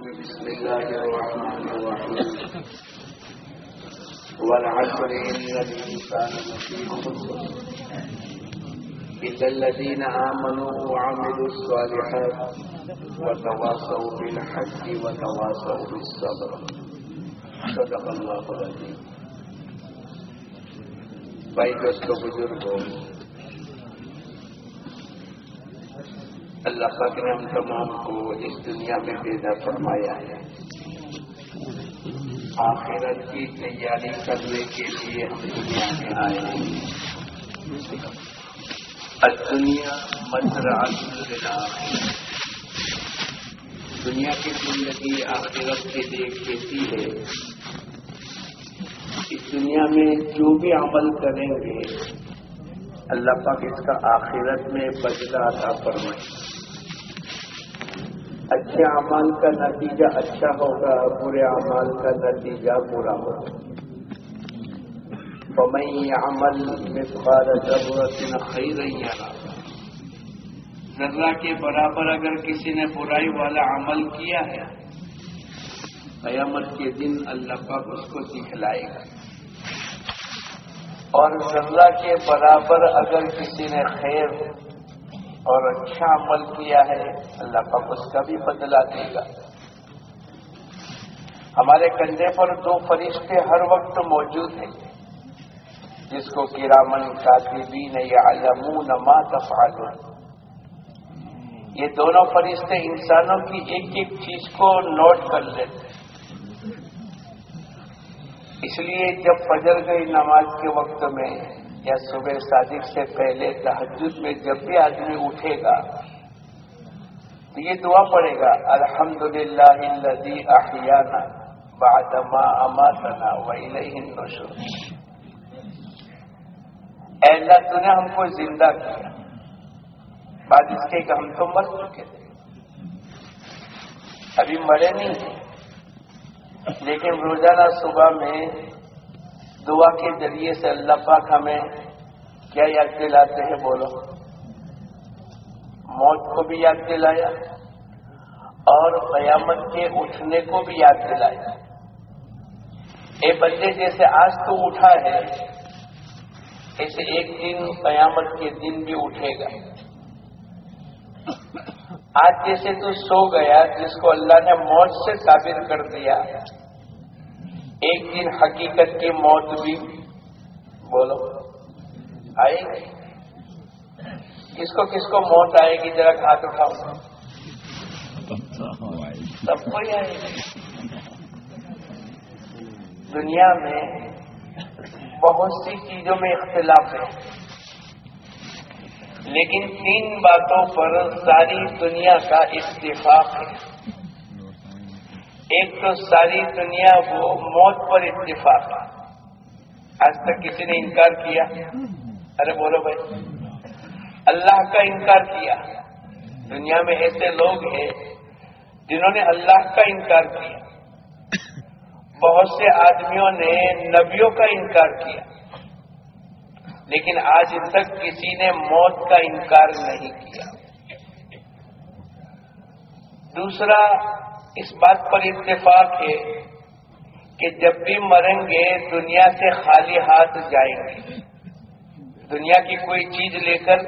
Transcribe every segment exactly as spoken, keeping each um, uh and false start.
بسم الله الرحمن الرحيم والعصر إن الإنسان لفي خسر إلا الذين آمنوا وعملوا الصالحات وتواصوا بالحق وتواصوا بالصبر صدق الله العظيم. بھائی دوستو بزرگوں، اللہ پاک نے ہم تمام کو اس دنیا میں پیدا فرمایا ہے. آخرت کی تیاری کرنے کے لیے ہم دنیا میں آئے ہیں. الدنیا مزرعۃ للآخرہ، دنیا کی زندگی آخرت کے لیے کھیتی ہے. اس دنیا میں جو بھی عمل کریں گے اللہ پاک اس کا آخرت میں بدلہ عطا فرمائے. اچھے اعمال کا نتیجہ اچھا ہوگا، برے اعمال کا نتیجہ برا ہوگا. فَمَن يَعْمَلْ مِثْقَالَ ذَرَّةٍ خَيْرًا يَرَهُ، ذرہ کے برابر اگر کسی نے برائی والا عمل کیا ہے قیامت کے دن اللہ پاک اس کو دکھلائے گا. اور ذرہ کے برابر اگر کسی نے خیر اور اچھا عمل کیا ہے اللہ پاک اس کا بھی بدلہ دے گا. ہمارے کندھے پر دو فرشتے ہر وقت موجود ہیں جس کو کرامن کاتبین یعلمون ما تفعلون. یہ دونوں فرشتے انسانوں کی ایک ایک چیز کو نوٹ کر لیتے. اس لیے جب فجر گئی نماز کے وقت میں یا صبح صادق سے پہلے تہجد میں جب بھی آدمی اٹھے گا تو یہ دعا پڑھے گا، الحمدللہ الذی احیانا بعد ما اماتنا والیہ النشور. اے اللہ تو نے ہم کو زندہ کیا بعد اس کے کہ ہم تو مر چکے تھے. ابھی مرے نہیں ہیں لیکن روزانہ صبح میں دعا کے ذریعے سے اللہ پاک ہمیں کیا یاد دلاتے ہیں؟ بولو. موت کو بھی یاد دلایا اور قیامت کے اٹھنے کو بھی یاد دلایا. اے بندے جیسے آج تو اٹھا ہے ایسے ایک دن قیامت کے دن بھی اٹھے گا. آج جیسے تو سو گیا جس کو اللہ نے موت سے تعبیر کر دیا، ایک دن حقیقت کی موت بھی بولو آئے گی. کس کو کس کو موت آئے گی ذرا ہاتھ اٹھاؤ. سب کو ہی آئے گی. دنیا میں بہت سی چیزوں میں اختلاف ہے لیکن تین باتوں پر ساری دنیا کا اتفاق ہے. ایک تو ساری دنیا وہ موت پر اتفاق ہے. آج تک کسی نے انکار کیا؟ ارے بولو بھائی. اللہ کا انکار کیا. دنیا میں ایسے لوگ ہیں جنہوں نے اللہ کا انکار کیا. بہت سے آدمیوں نے نبیوں کا انکار کیا لیکن آج تک کسی نے موت کا انکار نہیں کیا. دوسرا اس بات پر اتفاق ہے کہ جب بھی مریں گے دنیا سے خالی ہاتھ جائیں گے. دنیا کی کوئی چیز لے کر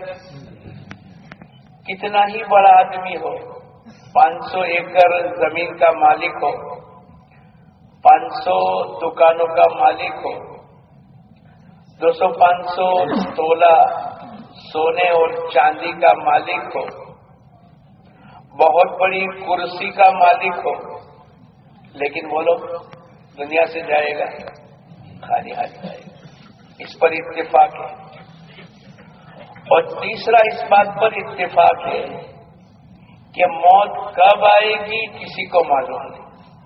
کتنا ہی بڑا آدمی ہو، پانچ سو ایکڑ زمین کا مالک ہو، پانچ سو دکانوں کا مالک ہو، دو سو پانچ سو تولہ سونے اور چاندی کا مالک ہو، بہت بڑی کرسی کا مالک ہو، لیکن بولو دنیا سے جائے گا خالی ہاتھ جائے گا. اس پر اتفاق ہے. اور تیسرا اس بات پر اتفاق ہے کہ موت کب آئے گی کسی کو معلوم نہیں.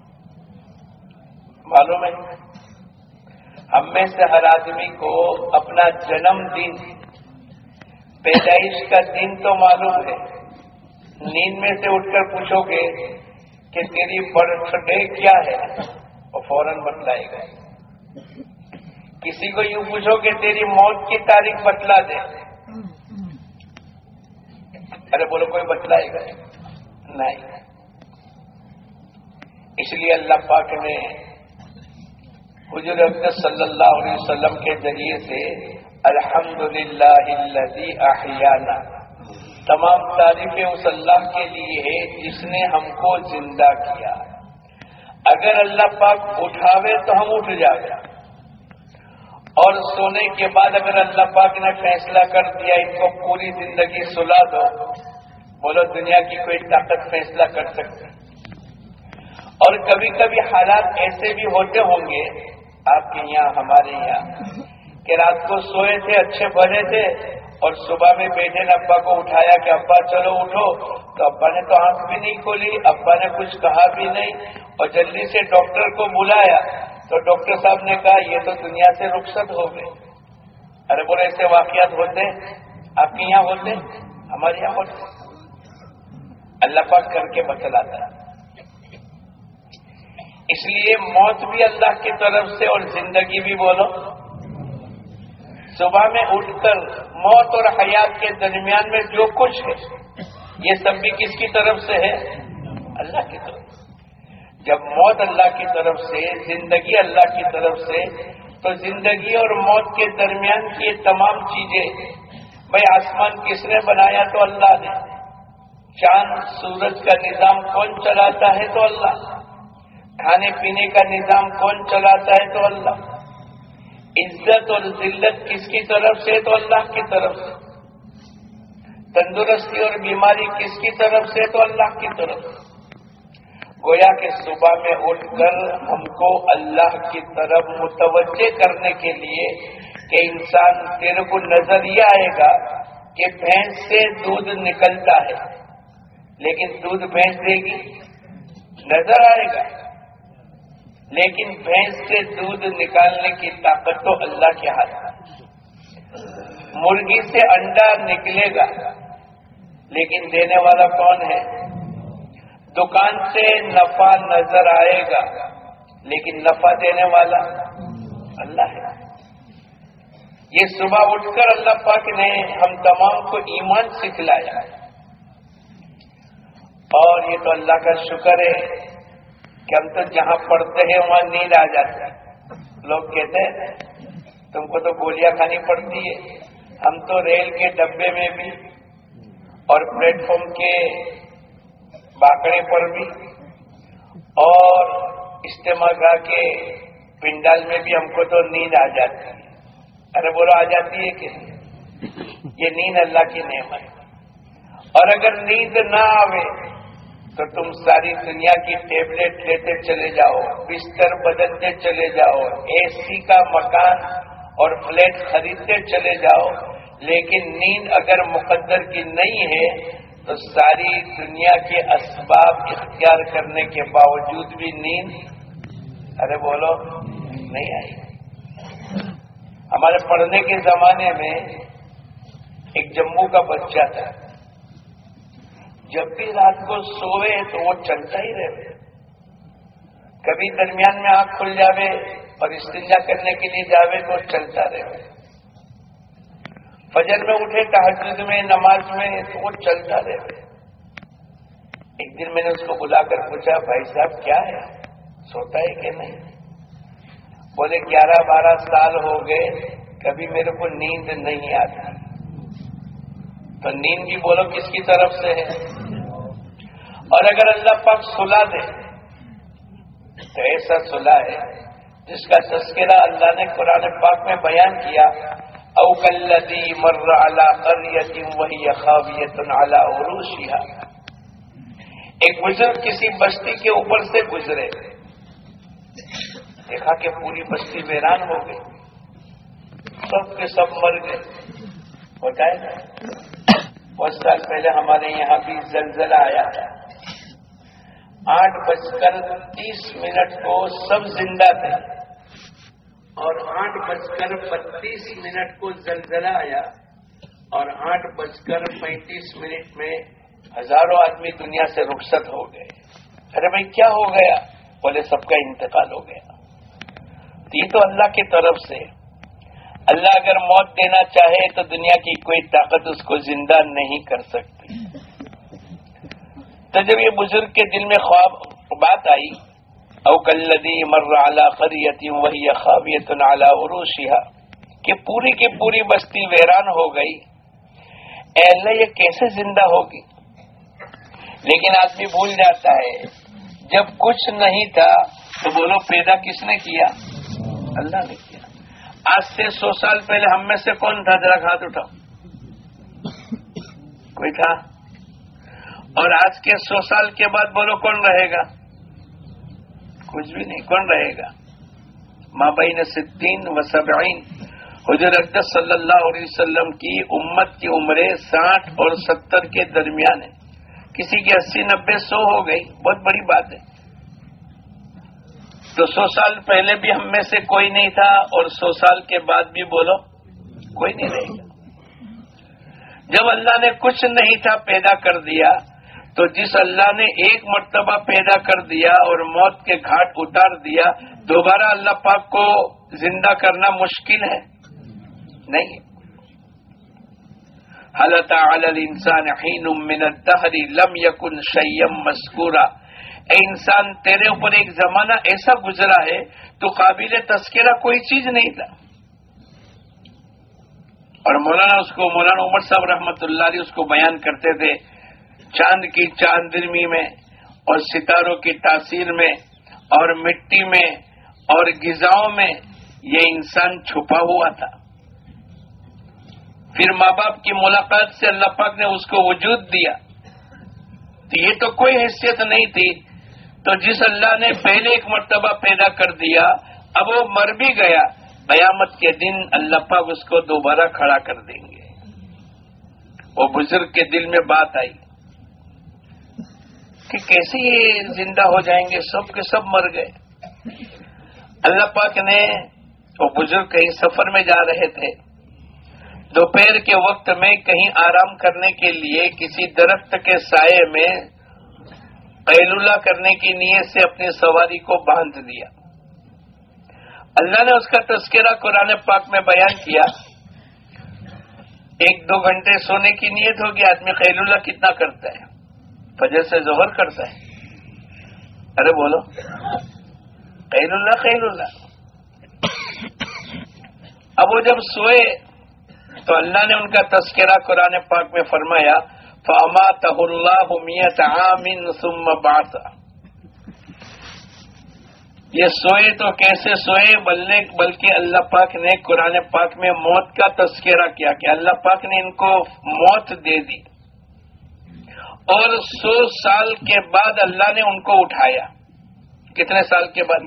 معلوم ہے ہم میں سے ہر آدمی کو اپنا جنم دن پیدائش کا دن تو معلوم ہے. نیند میں سے اٹھ کر پوچھو گے کہ تیری برتھ ڈے کیا ہے وہ فوراً بتلائے گا. کسی کو یوں پوچھو کہ تیری موت کی تاریخ بتلا دے، ارے بولو کوئی بتلائے گا نہیں. اس لیے اللہ پاک نے حضور اقدس صلی اللہ علیہ وسلم کے ذریعے سے الحمدللہ الذی احیانا، تمام تعریفیں اس اللہ کے لیے ہے جس نے ہم کو زندہ کیا۔ اگر اللہ پاک اٹھاوے تو ہم اٹھ جائیں، اور سونے کے بعد اگر اللہ پاک نے فیصلہ کر دیا ان کو پوری زندگی سلا دو، بولو دنیا کی کوئی طاقت فیصلہ کر سکتی؟ اور کبھی کبھی حالات ایسے بھی ہوتے ہوں گے آپ کے یہاں ہمارے یہاں کہ رات کو سوئے تھے اچھے بھلے تھے اور صبح میں بیٹے نے ابا کو اٹھایا کہ ابا چلو اٹھو، تو ابا نے تو آنکھ بھی نہیں کھولی، ابا نے کچھ کہا بھی نہیں، اور جلدی سے ڈاکٹر کو بلایا تو ڈاکٹر صاحب نے کہا یہ تو دنیا سے رخصت ہو گئے۔ ارے بولے ایسے واقعات ہوتے آپ کے یہاں ہوتے، ہمارے یہاں ہوتے؟ اللہ پاک کر کے بتلاتا ہے۔ اس لیے موت بھی اللہ کی طرف سے اور زندگی بھی، بولو صبح میں اٹھ کر موت اور حیات کے درمیان میں جو کچھ ہے یہ سب بھی کس کی طرف سے ہے؟ اللہ کی طرف سے۔ جب موت اللہ کی طرف سے، زندگی اللہ کی طرف سے، تو زندگی اور موت کے درمیان کی یہ تمام چیزیں، بھائی آسمان کس نے بنایا؟ تو اللہ نے۔ چاند سورج کا نظام کون چلاتا ہے؟ تو اللہ۔ کھانے پینے کا نظام کون چلاتا ہے؟ تو اللہ۔ عزت اور ذلت کس کی طرف سے؟ تو اللہ کی طرف سے۔ تندرستی اور بیماری کس کی طرف سے؟ تو اللہ کی طرف سے۔ گویا کہ صبح میں اٹھ کر ہم کو اللہ کی طرف متوجہ کرنے کے لیے کہ انسان تیرے کو نظر یہ آئے گا کہ بھینس سے دودھ نکلتا ہے، لیکن دودھ بھینس دے گی؟ نظر آئے گا، لیکن بھینس سے دودھ نکالنے کی طاقت تو اللہ کے ہاتھ میں۔ مرغی سے انڈا نکلے گا، لیکن دینے والا کون ہے؟ دکان سے نفع نظر آئے گا، لیکن نفع دینے والا اللہ ہے۔ یہ صبح اٹھ کر اللہ پاک نے ہم تمام کو ایمان سکھلایا، اور یہ تو اللہ کا شکر ہے کہ ہم تو جہاں پڑھتے ہیں وہاں نیند آ جاتی ہے۔ لوگ کہتے ہیں تم کو تو گولیاں کھانی پڑتی ہے، ہم تو ریل کے ڈبے میں بھی اور پلیٹ فارم کے باکڑے پر بھی اور اجتماع گاہ کے پنڈال میں بھی ہم کو تو نیند آ جاتی ہے۔ ارے بولو آ جاتی ہے کہ یہ نیند اللہ کی نعمت ہے۔ اور اگر نیند نہ آوے تو تم ساری دنیا کی ٹیبلٹ لیتے چلے جاؤ، بستر بدلتے چلے جاؤ، اے سی کا مکان اور فلیٹ خریدتے چلے جاؤ، لیکن نیند اگر مقدر کی نہیں ہے تو ساری دنیا کے اسباب اختیار کرنے کے باوجود بھی نیند ارے بولو نہیں آئی۔ ہمارے پڑھنے کے زمانے میں ایک جموں کا بچہ تھا، جب بھی رات کو سوئے تو وہ چلتا ہی رہے، کبھی درمیان میں آنکھ کھل جاوے اور استنجا کرنے کے لیے جاوے تو چلتا رہے، فجر میں اٹھے تہجد میں نماز میں تو وہ چلتا رہے۔ ایک دن میں نے اس کو بلا کر پوچھا بھائی صاحب کیا ہے، سوتا ہے کہ نہیں؟ بولے گیارہ بارہ سال ہو گئے کبھی میرے کو نیند نہیں آتی۔ تو نیند بھی بولو کس کی طرف سے ہے؟ اور اگر اللہ پاک سلا دے تو ایسا سلا ہے جس کا تذکرہ اللہ نے قرآن پاک میں بیان کیا، او کالذی مر علی قریۃ وہی خاویۃ علی عروشها۔ ایک بزرگ کسی بستی کے اوپر سے گزرے، دیکھا کہ پوری بستی ویران ہو گئی، سب کے سب مر گئے۔ ہوتا ہے نا، بہت سال پہلے ہمارے یہاں بھی زلزلہ آیا تھا، آٹھ بج کر تیس منٹ کو سب زندہ تھے اور آٹھ بج کر بتیس منٹ کو زلزلہ آیا اور آٹھ بج کر پینتیس منٹ میں ہزاروں آدمی دنیا سے رخصت ہو گئے۔ ارے بھائی کیا ہو گیا؟ بولے سب کا انتقال ہو گیا۔ یہ تو اللہ کی طرف سے، اللہ اگر موت دینا چاہے تو دنیا کی کوئی طاقت اس کو زندہ نہیں کر سکتی۔ تو جب یہ بزرگ کے دل میں خواب بات آئی او کالذی مر علی قریۃ وہی خاویۃ علی عروشها، کہ پوری کی پوری بستی ویران ہو گئی، اے اللہ یہ کیسے زندہ ہوگی؟ لیکن آدمی بھول جاتا ہے جب کچھ نہیں تھا تو بولو پیدا کس نے کیا؟ اللہ نے کیا۔ آج سے سو سال پہلے ہم میں سے کون تھا؟ ذرا ہاتھ اٹھاؤ، کوئی تھا؟ اور آج کے سو سال کے بعد بولو کون رہے گا؟ کچھ بھی نہیں، کون رہے گا؟ ما بین ستین و سبعین، حضور اقدس صلی اللہ علیہ وسلم کی امت کی عمریں ساٹھ اور ستر کے درمیان ہے، کسی کی اسی نبے سو ہو گئی، بہت بڑی بات ہے۔ تو سو سال پہلے بھی ہم میں سے کوئی نہیں تھا اور سو سال کے بعد بھی بولو کوئی نہیں رہے گا۔ جب اللہ نے کچھ نہیں تھا پیدا کر دیا، تو جس اللہ نے ایک مرتبہ پیدا کر دیا اور موت کے گھاٹ اتار دیا، دوبارہ اللہ پاک کو زندہ کرنا مشکل ہے؟ نہیں۔ هل أتى على الإنسان حين من الدهر لم يكن شيئا مذكورا، اے انسان تیرے اوپر ایک زمانہ ایسا گزرا ہے تو قابل تذکرہ کوئی چیز نہیں تھا۔ اور مولانا اس کو مولانا عمر صاحب رحمۃ اللہ علیہ اس کو بیان کرتے تھے، چاند کی چاندنی میں اور ستاروں کی تاثیر میں اور مٹی میں اور غذاؤں میں یہ انسان چھپا ہوا تھا۔ پھر ماں باپ کی ملاقات سے اللہ پاک نے اس کو وجود دیا، تو یہ تو کوئی حیثیت نہیں تھی۔ تو جس اللہ نے پہلے ایک مرتبہ پیدا کر دیا، اب وہ مر بھی گیا، قیامت کے دن اللہ پاک اس کو دوبارہ کھڑا کر دیں گے۔ وہ بزرگ کے دل میں بات آئی کہ کیسے یہ زندہ ہو جائیں گے، سب کے سب مر گئے۔ اللہ پاک نے، وہ بزرگ کہیں سفر میں جا رہے تھے، دوپہر کے وقت میں کہیں آرام کرنے کے لیے کسی درخت کے سائے میں قیلولہ کرنے کی نیت سے اپنی سواری کو باندھ دیا۔ اللہ نے اس کا تذکرہ قرآن پاک میں بیان کیا۔ ایک دو گھنٹے سونے کی نیت ہوگی، آدمی قیلولہ کتنا کرتا ہے؟ فجر سے ظہر کرتا ہے۔ ارے بولو، قیلولہ قیلولہ۔ اب وہ جب سوئے تو اللہ نے ان کا تذکرہ قرآن پاک میں فرمایا، فَأَمَاتَهُ اللَّهُ مِئَةَ عَامٍ ثُمَّ بَعَثَهُ۔ یہ سوئے تو کیسے سوئے، بلکہ اللہ پاک نے قرآن پاک میں موت کا تذکرہ کیا کہ اللہ پاک نے ان کو موت دے دی، اور سو سال کے بعد اللہ نے ان کو اٹھایا۔ کتنے سال کے بعد؟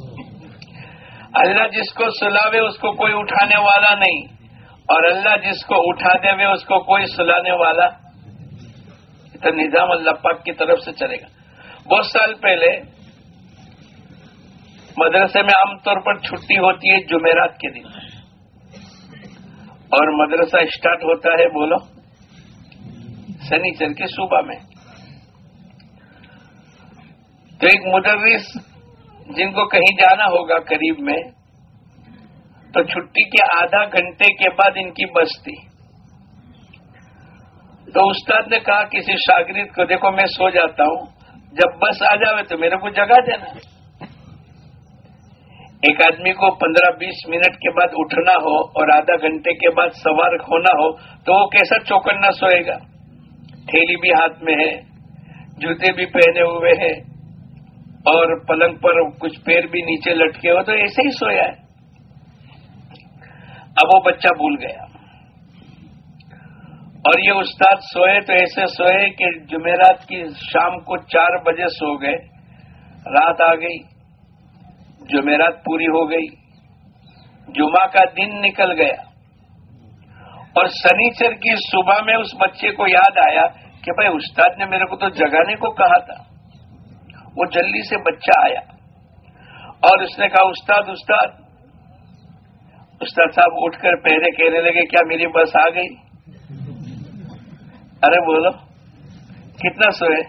اللہ جس کو سلاوے اس کو کوئی اٹھانے والا نہیں، اور اللہ جس کو اٹھا دے وے اس کو کوئی سلانے والا۔ تو نظام اللہ پاک کی طرف سے چلے گا۔ بہت سال پہلے مدرسے میں عام طور پر چھٹی ہوتی ہے جمعرات کے دن، اور مدرسہ اسٹارٹ ہوتا ہے بولو سنیچر کے صبح میں۔ تو ایک مدرس جن کو کہیں جانا ہوگا قریب میں، تو چھٹی کے آدھا گھنٹے کے بعد ان کی بس تھی۔ تو استاد نے کہا کسی شاگرد کو، دیکھو میں سو جاتا ہوں، جب بس آ جاوے تو میرے کو جگا دینا۔ ایک آدمی کو پندرہ بیس منٹ کے بعد اٹھنا ہو اور آدھا گھنٹے کے بعد سوار ہونا ہو تو وہ کیسا چوکنا سوئے گا؟ تھیلی بھی ہاتھ میں ہے، جوتے بھی پہنے ہوئے ہیں، اور پلنگ پر کچھ پیر بھی نیچے لٹکے ہو، تو ایسے ہی سویا ہے۔ اب وہ بچہ بھول گیا، اور یہ استاد سوئے تو ایسے سوئے کہ جمعرات کی شام کو چار بجے سو گئے، رات آ گئی، جمعرات پوری ہو گئی، جمعہ کا دن نکل گیا، اور سنیچر کی صبح میں اس بچے کو یاد آیا کہ بھائی استاد نے میرے کو تو جگانے کو کہا تھا۔ وہ جلدی سے بچہ آیا اور اس نے کہا استاد استاد استاد صاحب اٹھ کر پہلے کہنے لگے کیا میری بس آ گئی؟ ارے بولو کتنا سوئے؟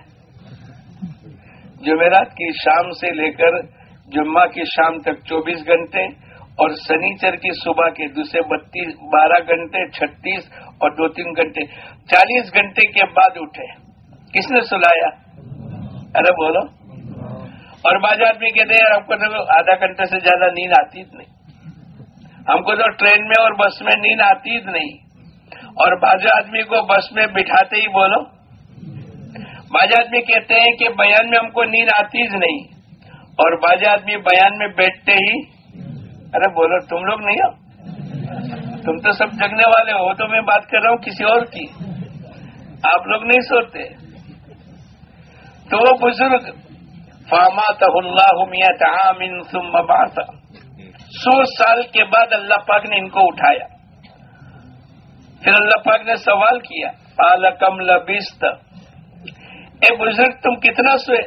جمعرات کی شام سے لے کر جمعہ کی شام تک چوبیس گھنٹے، اور سنیچر کی صبح کے دوسرے بتیس بارہ گھنٹے، چھتیس اور دو تین گھنٹے، چالیس گھنٹے کے بعد اٹھے۔ کس نے سلایا؟ ارے بولو۔ اور بعض آدمی کہتے ہیں ہم کو تو آدھا گھنٹے سے زیادہ نیند آتی ہی نہیں، ہم کو تو ٹرین میں اور بس میں نیند آتی ہی نہیں، اور بعض آدمی کو بس میں بٹھاتے ہی بولو، بعض آدمی کہتے ہیں کہ بیان میں ہم کو نیند آتی ہی نہیں، اور بعض آدمی بیان میں بیٹھتے ہی، ارے بولو تم لوگ نہیں ہو، تم تو سب جگنے والے ہو، تو میں بات کر رہا ہوں کسی اور کی، آپ لوگ نہیں سوتے۔ تو وہ بزرگ فاماتہ اللہ مئۃ عام ثم بعثہ، سو سال کے بعد اللہ پاک نے ان کو اٹھایا۔ پھر اللہ پاک نے سوال کیا قال کم لبثت، اے بزرگ تم کتنا سوئے؟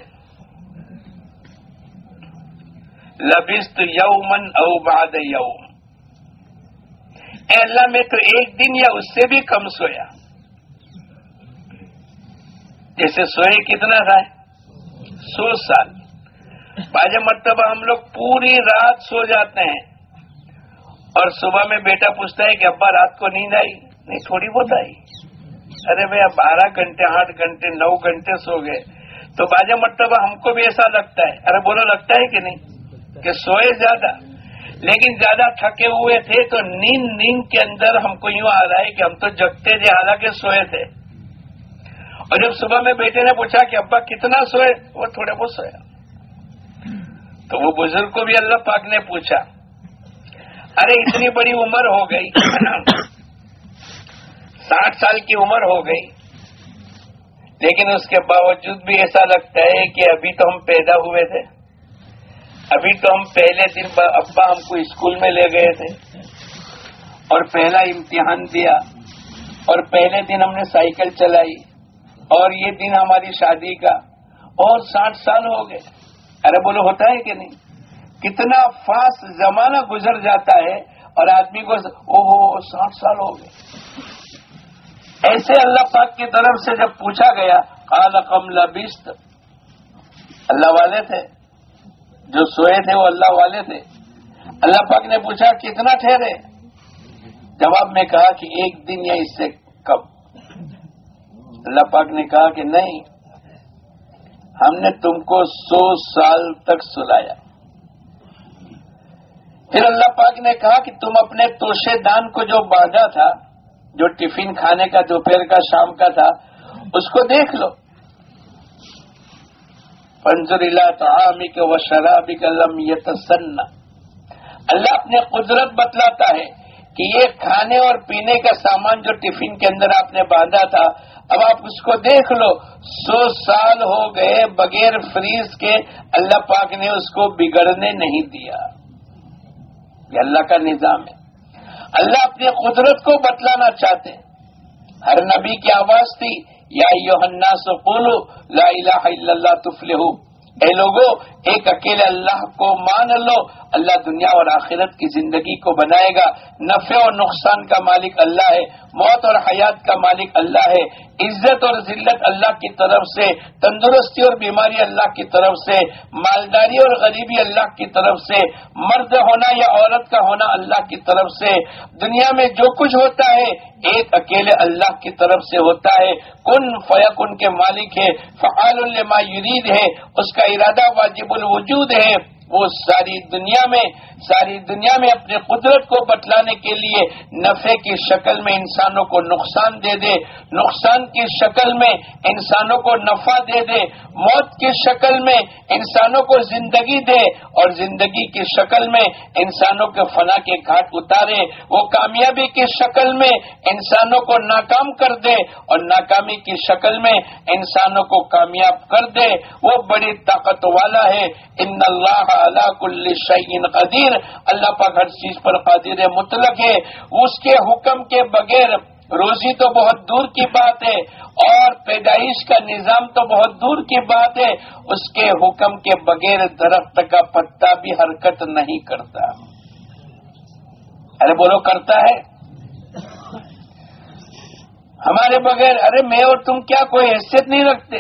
لبثت یوما او بعد یوم، اے اللہ میں تو ایک دن یا اس سے بھی کم سویا۔ جیسے سوئے کتنا تھا؟ سو سال۔ بعض مرتبہ ہم لوگ پوری رات سو جاتے ہیں اور صبح میں بیٹا پوچھتا ہے کہ ابا رات کو نیند آئی؟ نہیں، تھوڑی بہت آئی۔ ارے بھیا بارہ گھنٹے آٹھ گھنٹے نو گھنٹے سو گئے۔ تو بعض مرتبہ ہم کو بھی ایسا لگتا ہے، ارے بولو لگتا ہے کہ نہیں کہ سوئے زیادہ، لیکن زیادہ تھکے ہوئے تھے تو نیند نیند کے اندر ہم کو یوں آ رہا ہے کہ ہم تو جگتے تھے حالانکہ سوئے تھے۔ اور جب صبح میں بیٹے نے پوچھا کہ ابا کتنا سوئے، وہ تھوڑے بہت سویا۔ تو وہ بزرگ کو بھی اللہ پاک نے پوچھا، ارے اتنی بڑی عمر ہو گئی، ساٹھ سال کی عمر ہو گئی، لیکن اس کے باوجود بھی ایسا لگتا ہے کہ ابھی تو ہم پیدا ہوئے تھے، ابھی تو ہم پہلے دن ابا ہم کو اسکول میں لے گئے تھے اور پہلا امتحان دیا، اور پہلے دن ہم نے سائیکل چلائی، اور یہ دن ہماری شادی کا، اور ساٹھ سال ہو گئے۔ ارے بولو ہوتا ہے کہ نہیں؟ کتنا فاسٹ زمانہ گزر جاتا ہے اور آدمی کو اوہو ساٹھ سال ہو گئے۔ ایسے اللہ پاک کی طرف سے جب پوچھا گیا قال کم لبثت، اللہ والے تھے جو سوئے تھے، وہ اللہ والے تھے۔ اللہ پاک نے پوچھا کتنا ٹھہرے؟ جواب میں کہا کہ ایک دن یا اس سے کم۔ اللہ پاک نے کہا کہ نہیں، ہم نے تم کو سو سال تک سلایا۔ پھر اللہ پاک نے کہا کہ تم اپنے توشے دان کو جو باندھا تھا، جو ٹفن کھانے کا دوپہر کا شام کا تھا، اس کو دیکھ لو۔ فانظر الی طعامک و شرابک لم یتسنہ، اللہ اپنے قدرت بتلاتا ہے کہ یہ کھانے اور پینے کا سامان جو ٹفن کے اندر آپ نے باندھا تھا، اب آپ اس کو دیکھ لو، سو سال ہو گئے بغیر فریز کے، اللہ پاک نے اس کو بگڑنے نہیں دیا۔ یہ اللہ کا نظام ہے۔ اللہ اپنی قدرت کو بتلانا چاہتے ہیں۔ ہر نبی کی آواز تھی یا ایھا الناس قولوا لا الہ الا اللہ تفلحوا، اے لوگو ایک اکیلے اللہ کو مان لو، اللہ دنیا اور آخرت کی زندگی کو بنائے گا۔ نفع اور نقصان کا مالک اللہ ہے، موت اور حیات کا مالک اللہ ہے، عزت اور ذلت اللہ کی طرف سے، تندرستی اور بیماری اللہ کی طرف سے، مالداری اور غریبی اللہ کی طرف سے، مرد ہونا یا عورت کا ہونا اللہ کی طرف سے، دنیا میں جو کچھ ہوتا ہے ایک اکیلے اللہ کی طرف سے ہوتا ہے۔ کن فیکن کے مالک ہے، فعال لما یرید ہے، اس کا ارادہ واجب الوجود ہے۔ وہ ساری دنیا میں ساری دنیا میں اپنے قدرت کو بتلانے کے لیے نفع کی شکل میں انسانوں کو نقصان دے دے، نقصان کی شکل میں انسانوں کو نفع دے دے، موت کی شکل میں انسانوں کو زندگی دے، اور زندگی کی شکل میں انسانوں کے فنا کے گھاٹ اتارے، وہ کامیابی کی شکل میں انسانوں کو ناکام کر دے، اور ناکامی کی شکل میں انسانوں کو کامیاب کر دے۔ وہ بڑی طاقت والا ہے۔ ان اللہ علی کل شیء قدیر، اللہ پاک ہر چیز پر قادر مطلق ہے۔ اس کے حکم کے بغیر روزی تو بہت دور کی بات ہے، اور پیدائش کا نظام تو بہت دور کی بات ہے، اس کے حکم کے بغیر درخت کا پتا بھی حرکت نہیں کرتا۔ ارے بولو کرتا ہے؟ ہمارے بغیر ارے میں اور تم کیا کوئی حیثیت نہیں رکھتے؟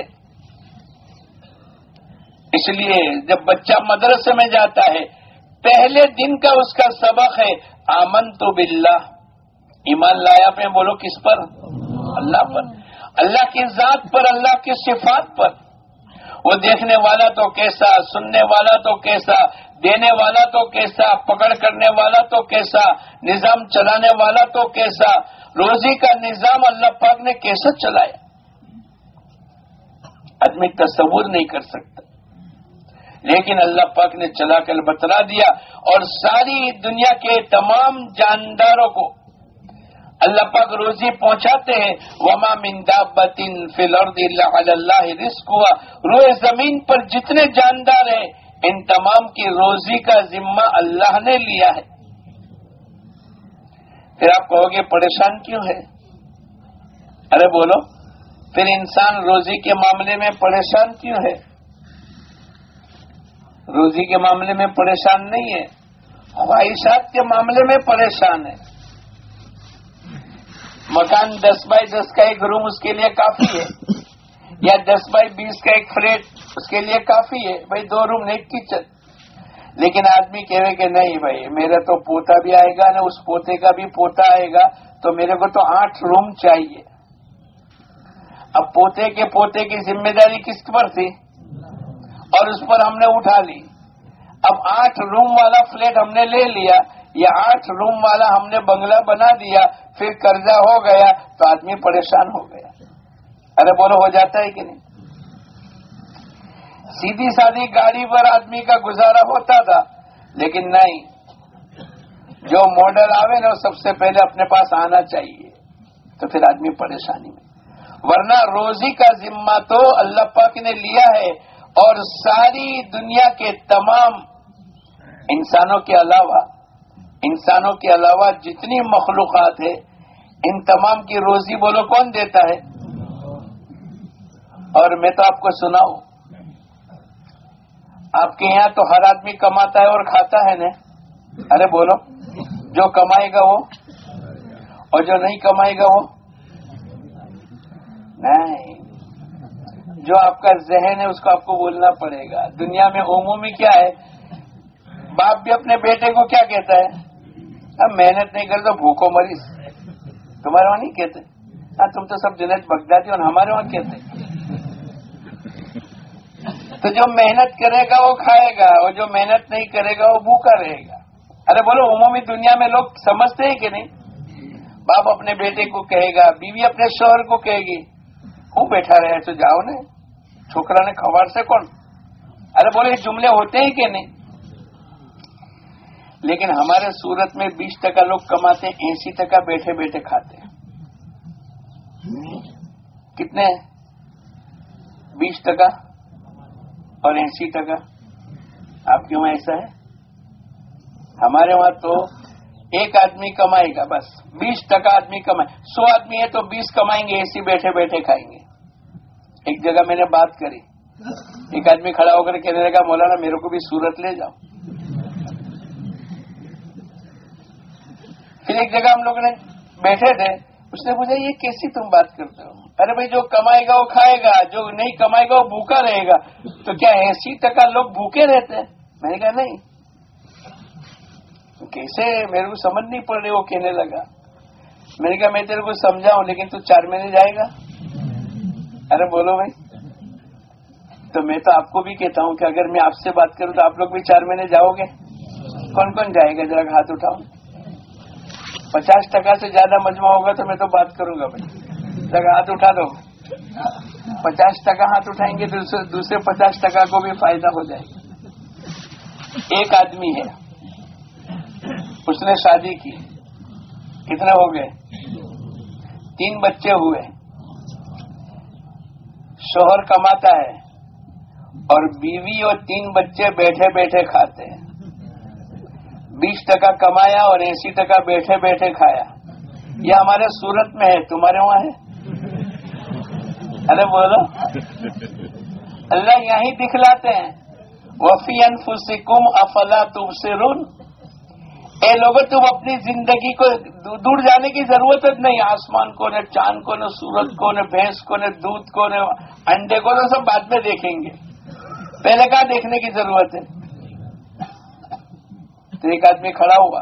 اس لیے جب بچہ مدرسے میں جاتا ہے، پہلے دن کا اس کا سبق ہے آمنت باللہ، ایمان لایا پہ بولو کس پر؟ اللہ پر، اللہ کی ذات پر، اللہ کی صفات پر۔ وہ دیکھنے والا تو کیسا، سننے والا تو کیسا، دینے والا تو کیسا، پکڑ کرنے والا تو کیسا، نظام چلانے والا تو کیسا، روزی کا نظام اللہ پاک نے کیسا چلایا آدمی تصور نہیں کر سکتا، لیکن اللہ پاک نے چلا کر بتلا دیا. اور ساری دنیا کے تمام جانداروں کو اللہ پاک روزی پہنچاتے ہیں. وما من دابۃ فی الارض الا علی اللہ رزقها، روئے زمین پر جتنے جاندار ہیں ان تمام کی روزی کا ذمہ اللہ نے لیا ہے. پھر آپ کہو گے پریشان کیوں ہے؟ ارے بولو، پھر انسان روزی کے معاملے میں پریشان کیوں ہے؟ روزی کے معاملے میں پریشان نہیں ہے، خواہشات کے معاملے میں پریشان ہے. مکان دس بائی دس کا ایک روم اس کے لیے کافی ہے، یا دس بائی بیس کا ایک فلیٹ اس کے لیے کافی ہے. بھائی دو روم ایک کچن. لیکن آدمی کہے کہ نہیں بھائی میرا تو پوتا بھی آئے گا نا، اس پوتے کا بھی پوتا آئے گا، تو میرے کو تو آٹھ روم چاہیے. اب پوتے کے پوتے کی ذمہ داری کس پر تھی؟ اور اس پر ہم نے اٹھا لی. اب آٹھ روم والا فلیٹ ہم نے لے لیا، یا آٹھ روم والا ہم نے بنگلہ بنا دیا، پھر قرضہ ہو گیا تو آدمی پریشان ہو گیا. ارے بولو ہو جاتا ہے کہ نہیں؟ سیدھی سادھی گاڑی پر آدمی کا گزارا ہوتا تھا، لیکن نہیں، جو ماڈل آوے نا سب سے پہلے اپنے پاس آنا چاہیے، تو پھر آدمی پریشانی میں. ورنہ روزی کا ذمہ تو اللہ پاک نے لیا ہے، اور ساری دنیا کے تمام انسانوں کے علاوہ انسانوں کے علاوہ جتنی مخلوقات ہے ان تمام کی روزی بولو کون دیتا ہے؟ اور میں تو آپ کو سناؤں، آپ کے یہاں تو ہر آدمی کماتا ہے اور کھاتا ہے نا. ارے بولو، جو کمائے گا وہ، اور جو نہیں کمائے گا وہ نہیں. جو آپ کا ذہن ہے اس کو آپ کو بولنا پڑے گا. دنیا میں عمومی کیا ہے، باپ بھی اپنے بیٹے کو کیا کہتا ہے؟ اب محنت نہیں کرے تو بھوکو مریض. تمہارے وہاں نہیں کہتے؟ ہاں تم تو سب جنید بغدادی، اور ہمارے وہاں کہتے. تو جو محنت کرے گا وہ کھائے گا، اور جو محنت نہیں کرے گا وہ بھوکا رہے گا. ارے بولو عمومی دنیا میں لوگ سمجھتے ہیں کہ نہیں؟ باپ اپنے بیٹے کو کہے گا، بیوی اپنے شوہر کو کہے گی ہوں بیٹھا رہے تو جاؤ نا، چھوکرا نے کھوار سے کون. ارے بولے یہ جملے ہوتے ہیں کہ نہیں؟ لیکن ہمارے صورت میں بیس ٹکا لوگ کماتے ہیں، اسی ٹکا بیٹھے بیٹھے کھاتے ہیں. کتنے؟ بیس ٹکا اور اسی ٹکا. آپ کے وہاں ایسا ہے؟ ہمارے وہاں تو ایک آدمی کمائے گا، بس بیس ٹکا آدمی کمائے. سو آدمی ہے تو بیس کمائیں گے، ایسی بیٹھے بیٹھے کھائیں گے. ایک جگہ میں نے بات کری، ایک آدمی کھڑا ہو کر کہنے لگا مولانا میرے کو بھی سورت لے جاؤ. پھر ایک جگہ ہم لوگوں نے بیٹھے تھے، اس نے پوچھا یہ کیسی تم بات کرتے ہو؟ ارے بھائی جو کمائے گا وہ کھائے گا، جو نہیں کمائے گا وہ بھوکا رہے گا. تو کیا اسی ٹکا لوگ بھوکے رہتے ہیں؟ میں نے کہا نہیں. کیسے؟ میرے کو سمجھ نہیں پڑ رہی. وہ کہنے لگا، میں نے کہا میں تیرے کو سمجھاؤں لیکن تو چار مہینے جائے گا. ارے بولو بھائی، تو میں تو آپ کو بھی کہتا ہوں کہ اگر میں آپ سے بات کروں تو آپ لوگ بھی چار مہینے جاؤ گے. کون کون جائے گا؟ ذرا ہاتھ اٹھاؤ. پچاس ٹکا سے زیادہ مجمع ہوگا تو میں تو بات کروں گا بھائی. ذرا ہاتھ اٹھا دو. پچاس ٹکا ہاتھ اٹھائیں گے تو دوسرے پچاس ٹکا کو بھی فائدہ ہو جائے گا. ایک آدمی ہے، اس نے شادی کی، کتنے ہو گئے؟ تین بچے ہوئے. شوہر کماتا ہے اور بیوی اور تین بچے بیٹھے بیٹھے کھاتے ہیں. بیس ٹکا کمایا اور اسی ٹکا بیٹھے بیٹھے کھایا. یہ ہمارے صورت میں ہے، تمہارے وہاں ہے؟ ارے بولو. اللہ یہیں دکھلاتے ہیں، وفی انفسکم افلا تبصرون. اے لوگوں تم اپنی زندگی کو دور جانے کی ضرورت نہیں. آسمان کو، نہ چاند کو، نہ سورج کو، نہ بھینس کو، نہ دودھ کو، نہ انڈے کو، نہ سب بعد میں دیکھیں گے. پہلے کہاں دیکھنے کی ضرورت ہے؟ تو ایک آدمی کھڑا ہوا،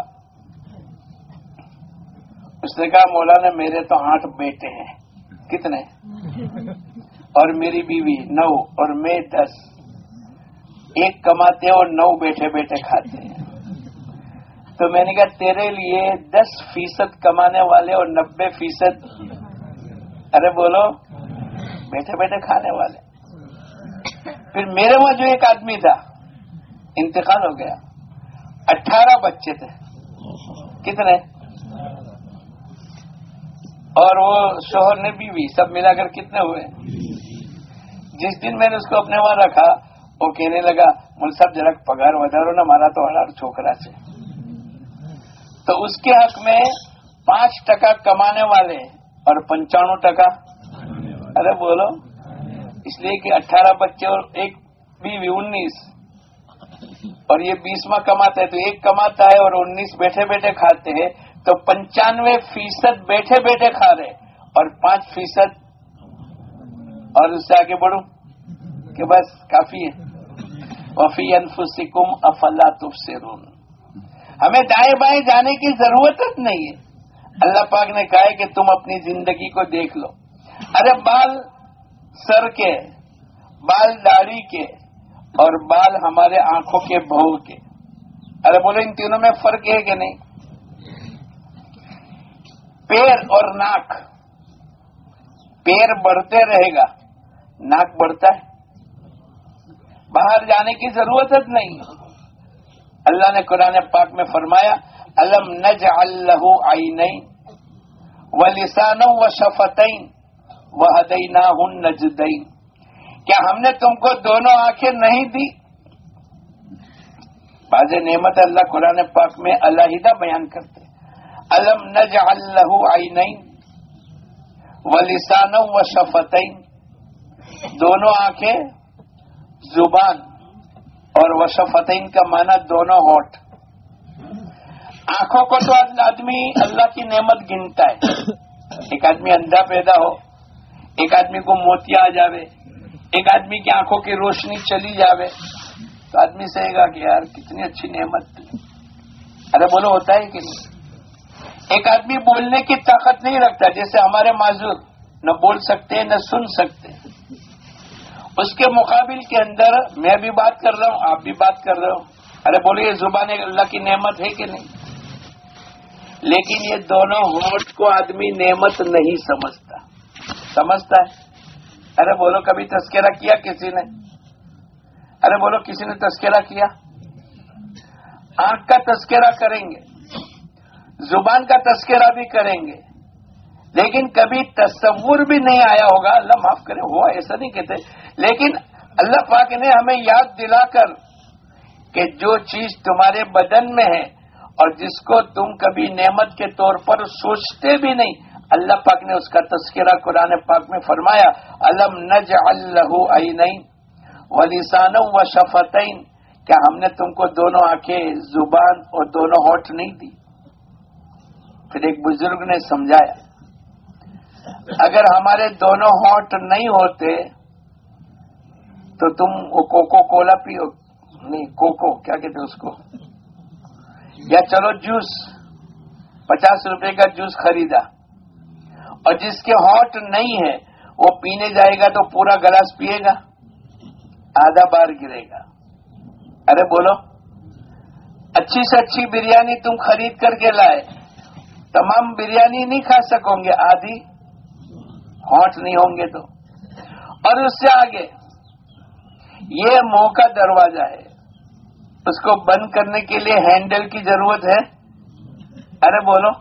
اس نے کہا مولانا میرے تو آٹھ بیٹے ہیں. کتنے؟ اور میری بیوی نو اور میں دس، ایک کماتے ہیں اور نو بیٹھے بیٹھے کھاتے ہیں. تو میں نے کہا تیرے لیے دس فیصد کمانے والے اور نبے فیصد ارے بولو بیٹھے بیٹھے کھانے والے. پھر میرے وہاں جو ایک آدمی تھا انتقال ہو گیا، اٹھارہ بچے تھے. کتنے؟ اور وہ شوہر نے بیوی سب ملا کر کتنے ہوئے؟ جس دن میں نے اس کو اپنے وہاں رکھا وہ کہنے لگا مل صاحب ذرا پگار ودارو نا مارا تو ہڑار چھوکرا سے. تو اس کے حق میں پانچ ٹکا کمانے والے اور پنچانوے ٹکا ارے بولو، اس لیے کہ اٹھارہ بچے اور ایک بیوی انیس، اور یہ بیسواں کماتا ہے تو ایک کماتا ہے اور انیس بیٹھے بیٹھے کھاتے ہیں. تو پنچانوے فیصد بیٹھے بیٹھے کھا رہے اور پانچ فیصد اور اس سے آگے بڑھوں کہ بس کافی ہے. وفی انفسکم افلا تبصرون. ہمیں دائیں بائیں جانے کی ضرورت نہیں ہے. اللہ پاک نے کہا ہے کہ تم اپنی زندگی کو دیکھ لو. ارے بال سر کے، بال داڑھی کے اور بال ہمارے آنکھوں کے بہو کے، ارے بولو ان تینوں میں فرق ہے کہ نہیں؟ پیر اور ناک، پیر بڑھتے رہے گا ناک بڑھتا ہے. باہر جانے کی ضرورت نہیں. اللہ نے قرآن پاک میں فرمایا الم نجعل له عینین ولسانا وشفتین وہدیناہ النجدین. کیا ہم نے تم کو دونوں آنکھیں نہیں دی؟ بعض نعمت اللہ قرآن پاک میں علیحدہ بیان کرتے. الم نجعل له عینین ولسانا وشفتین، دونوں آنکھیں، زبان، اور وشفتین کا معنی دونوں ہونٹ. آنکھوں کو تو آدمی اللہ کی نعمت گنتا ہے. ایک آدمی اندھا پیدا ہو، ایک آدمی کو موتیا آ جاوے، ایک آدمی کی آنکھوں کی روشنی چلی جاوے تو آدمی کہے گا کہ یار کتنی اچھی نعمت تھی. ارے بولو ہوتا ہے کہ نہیں؟ ایک آدمی بولنے کی طاقت نہیں رکھتا، جیسے ہمارے معذور نہ بول سکتے نہ سن سکتے. اس کے مقابل کے اندر میں بھی بات کر رہا ہوں، آپ بھی بات کر رہے ہو. ارے بولو یہ زبان اللہ کی نعمت ہے کہ نہیں؟ لیکن یہ دونوں ہونٹ کو آدمی نعمت نہیں سمجھتا. سمجھتا ہے؟ ارے بولو کبھی تذکرہ کیا کسی نے؟ ارے بولو کسی نے تذکرہ کیا؟ آنکھ کا تذکرہ کریں گے، زبان کا تذکرہ بھی کریں گے، لیکن کبھی تصور بھی نہیں آیا ہوگا، اللہ معاف کرے ہوا ایسا نہیں کہتے، لیکن اللہ پاک نے ہمیں یاد دلا کر کہ جو چیز تمہارے بدن میں ہے اور جس کو تم کبھی نعمت کے طور پر سوچتے بھی نہیں، اللہ پاک نے اس کا تذکرہ قرآن پاک میں فرمایا الم نجعل له عینین ولسانا وشفتین. کیا ہم نے تم کو دونوں آنکھیں، زبان اور دونوں ہونٹ نہیں دی؟ پھر ایک بزرگ نے سمجھایا اگر ہمارے دونوں ہونٹ نہیں ہوتے تو تم وہ کوکو کولا پیو، نہیں کوکو کیا کہتے اس کو، یا چلو جوس پچاس روپے کا جوس خریدا اور جس کے ہونٹ نہیں ہے وہ پینے جائے گا تو پورا گلاس پیے گا، آدھا بار گرے گا. ارے بولو اچھی سے اچھی بریانی تم خرید کر کے لائے، تمام بریانی نہیں کھا سکو گے، آدھی ہونٹ نہیں ہوں گے تو. اور اس سے آگے یہ منہ کا دروازہ ہے، اس کو بند کرنے کے لیے ہینڈل کی ضرورت ہے. ارے بولو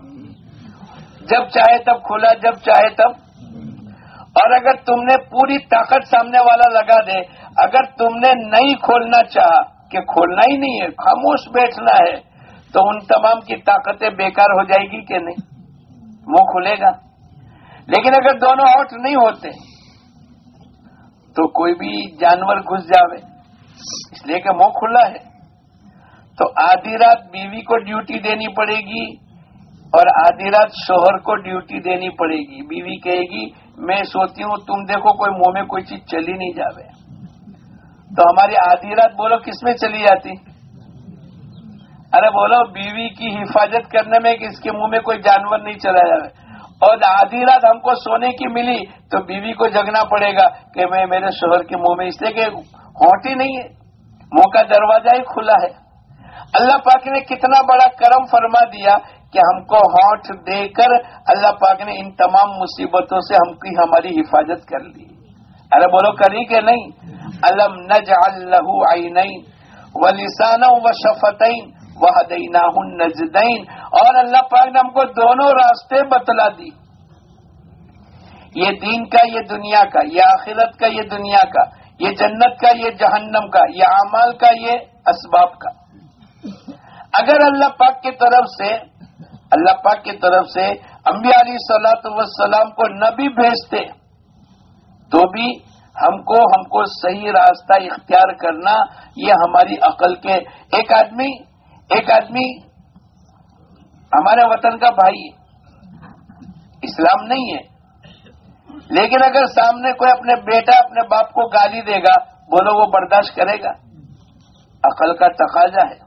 جب چاہے تب کھلا، جب چاہے تب. اور اگر تم نے پوری طاقت سامنے والا لگا دے، اگر تم نے نہیں کھولنا چاہا کہ کھولنا ہی نہیں ہے، خاموش بیٹھنا ہے، تو ان تمام کی طاقتیں بیکار ہو جائے گی کہ نہیں؟ منہ کھلے گا. لیکن اگر دونوں ہونٹ نہیں ہوتے تو کوئی بھی جانور گھس جاوے، اس لیے کہ منہ کھلا ہے. تو آدھی رات بیوی کو ڈیوٹی دینی پڑے گی اور آدھی رات شوہر کو ڈیوٹی دینی پڑے گی. بیوی کہے گی میں سوتی ہوں تم دیکھو کوئی منہ میں کوئی چیز چلی نہیں جاوے، تو ہماری آدھی رات بولو کس میں چلی جاتی؟ ارے بولو بیوی کی حفاظت کرنے میں کہ اس کے منہ میں کوئی جانور نہیں چلا جائے. اور آدھی رات ہم کو سونے کی ملی تو بیوی کو جگنا پڑے گا کہ میں میرے شوہر کے منہ میں، اس لیے کہ ہونٹ ہی نہیں ہے، منہ کا دروازہ ہی کھلا ہے۔ اللہ پاک نے کتنا بڑا کرم فرما دیا کہ ہم کو ہونٹ دے کر اللہ پاک نے ان تمام مصیبتوں سے ہم کی ہماری حفاظت کر لی۔ ارے بولو کری کہ نہیں؟ الم نجعل له عینین ولسانا وشفتین وہدیناہ النجدین، اور اللہ پاک نے ہم کو دونوں راستے بتلا دی، یہ دین کا، یہ دنیا کا، یہ آخرت کا، یہ دنیا کا، یہ جنت کا، یہ جہنم کا، یہ اعمال کا، یہ اسباب کا۔ اگر اللہ پاک کی طرف سے اللہ پاک کی طرف سے انبیاء علیہ الصلوۃ والسلام کو نبی بھیجتے تو بھی ہم کو ہم کو صحیح راستہ اختیار کرنا یہ ہماری عقل کے۔ ایک آدمی ایک آدمی ہمارے وطن کا بھائی اسلام نہیں ہے، لیکن اگر سامنے کوئی اپنے بیٹا اپنے باپ کو گالی دے گا، بولو وہ برداشت کرے گا؟ عقل کا تقاضا ہے۔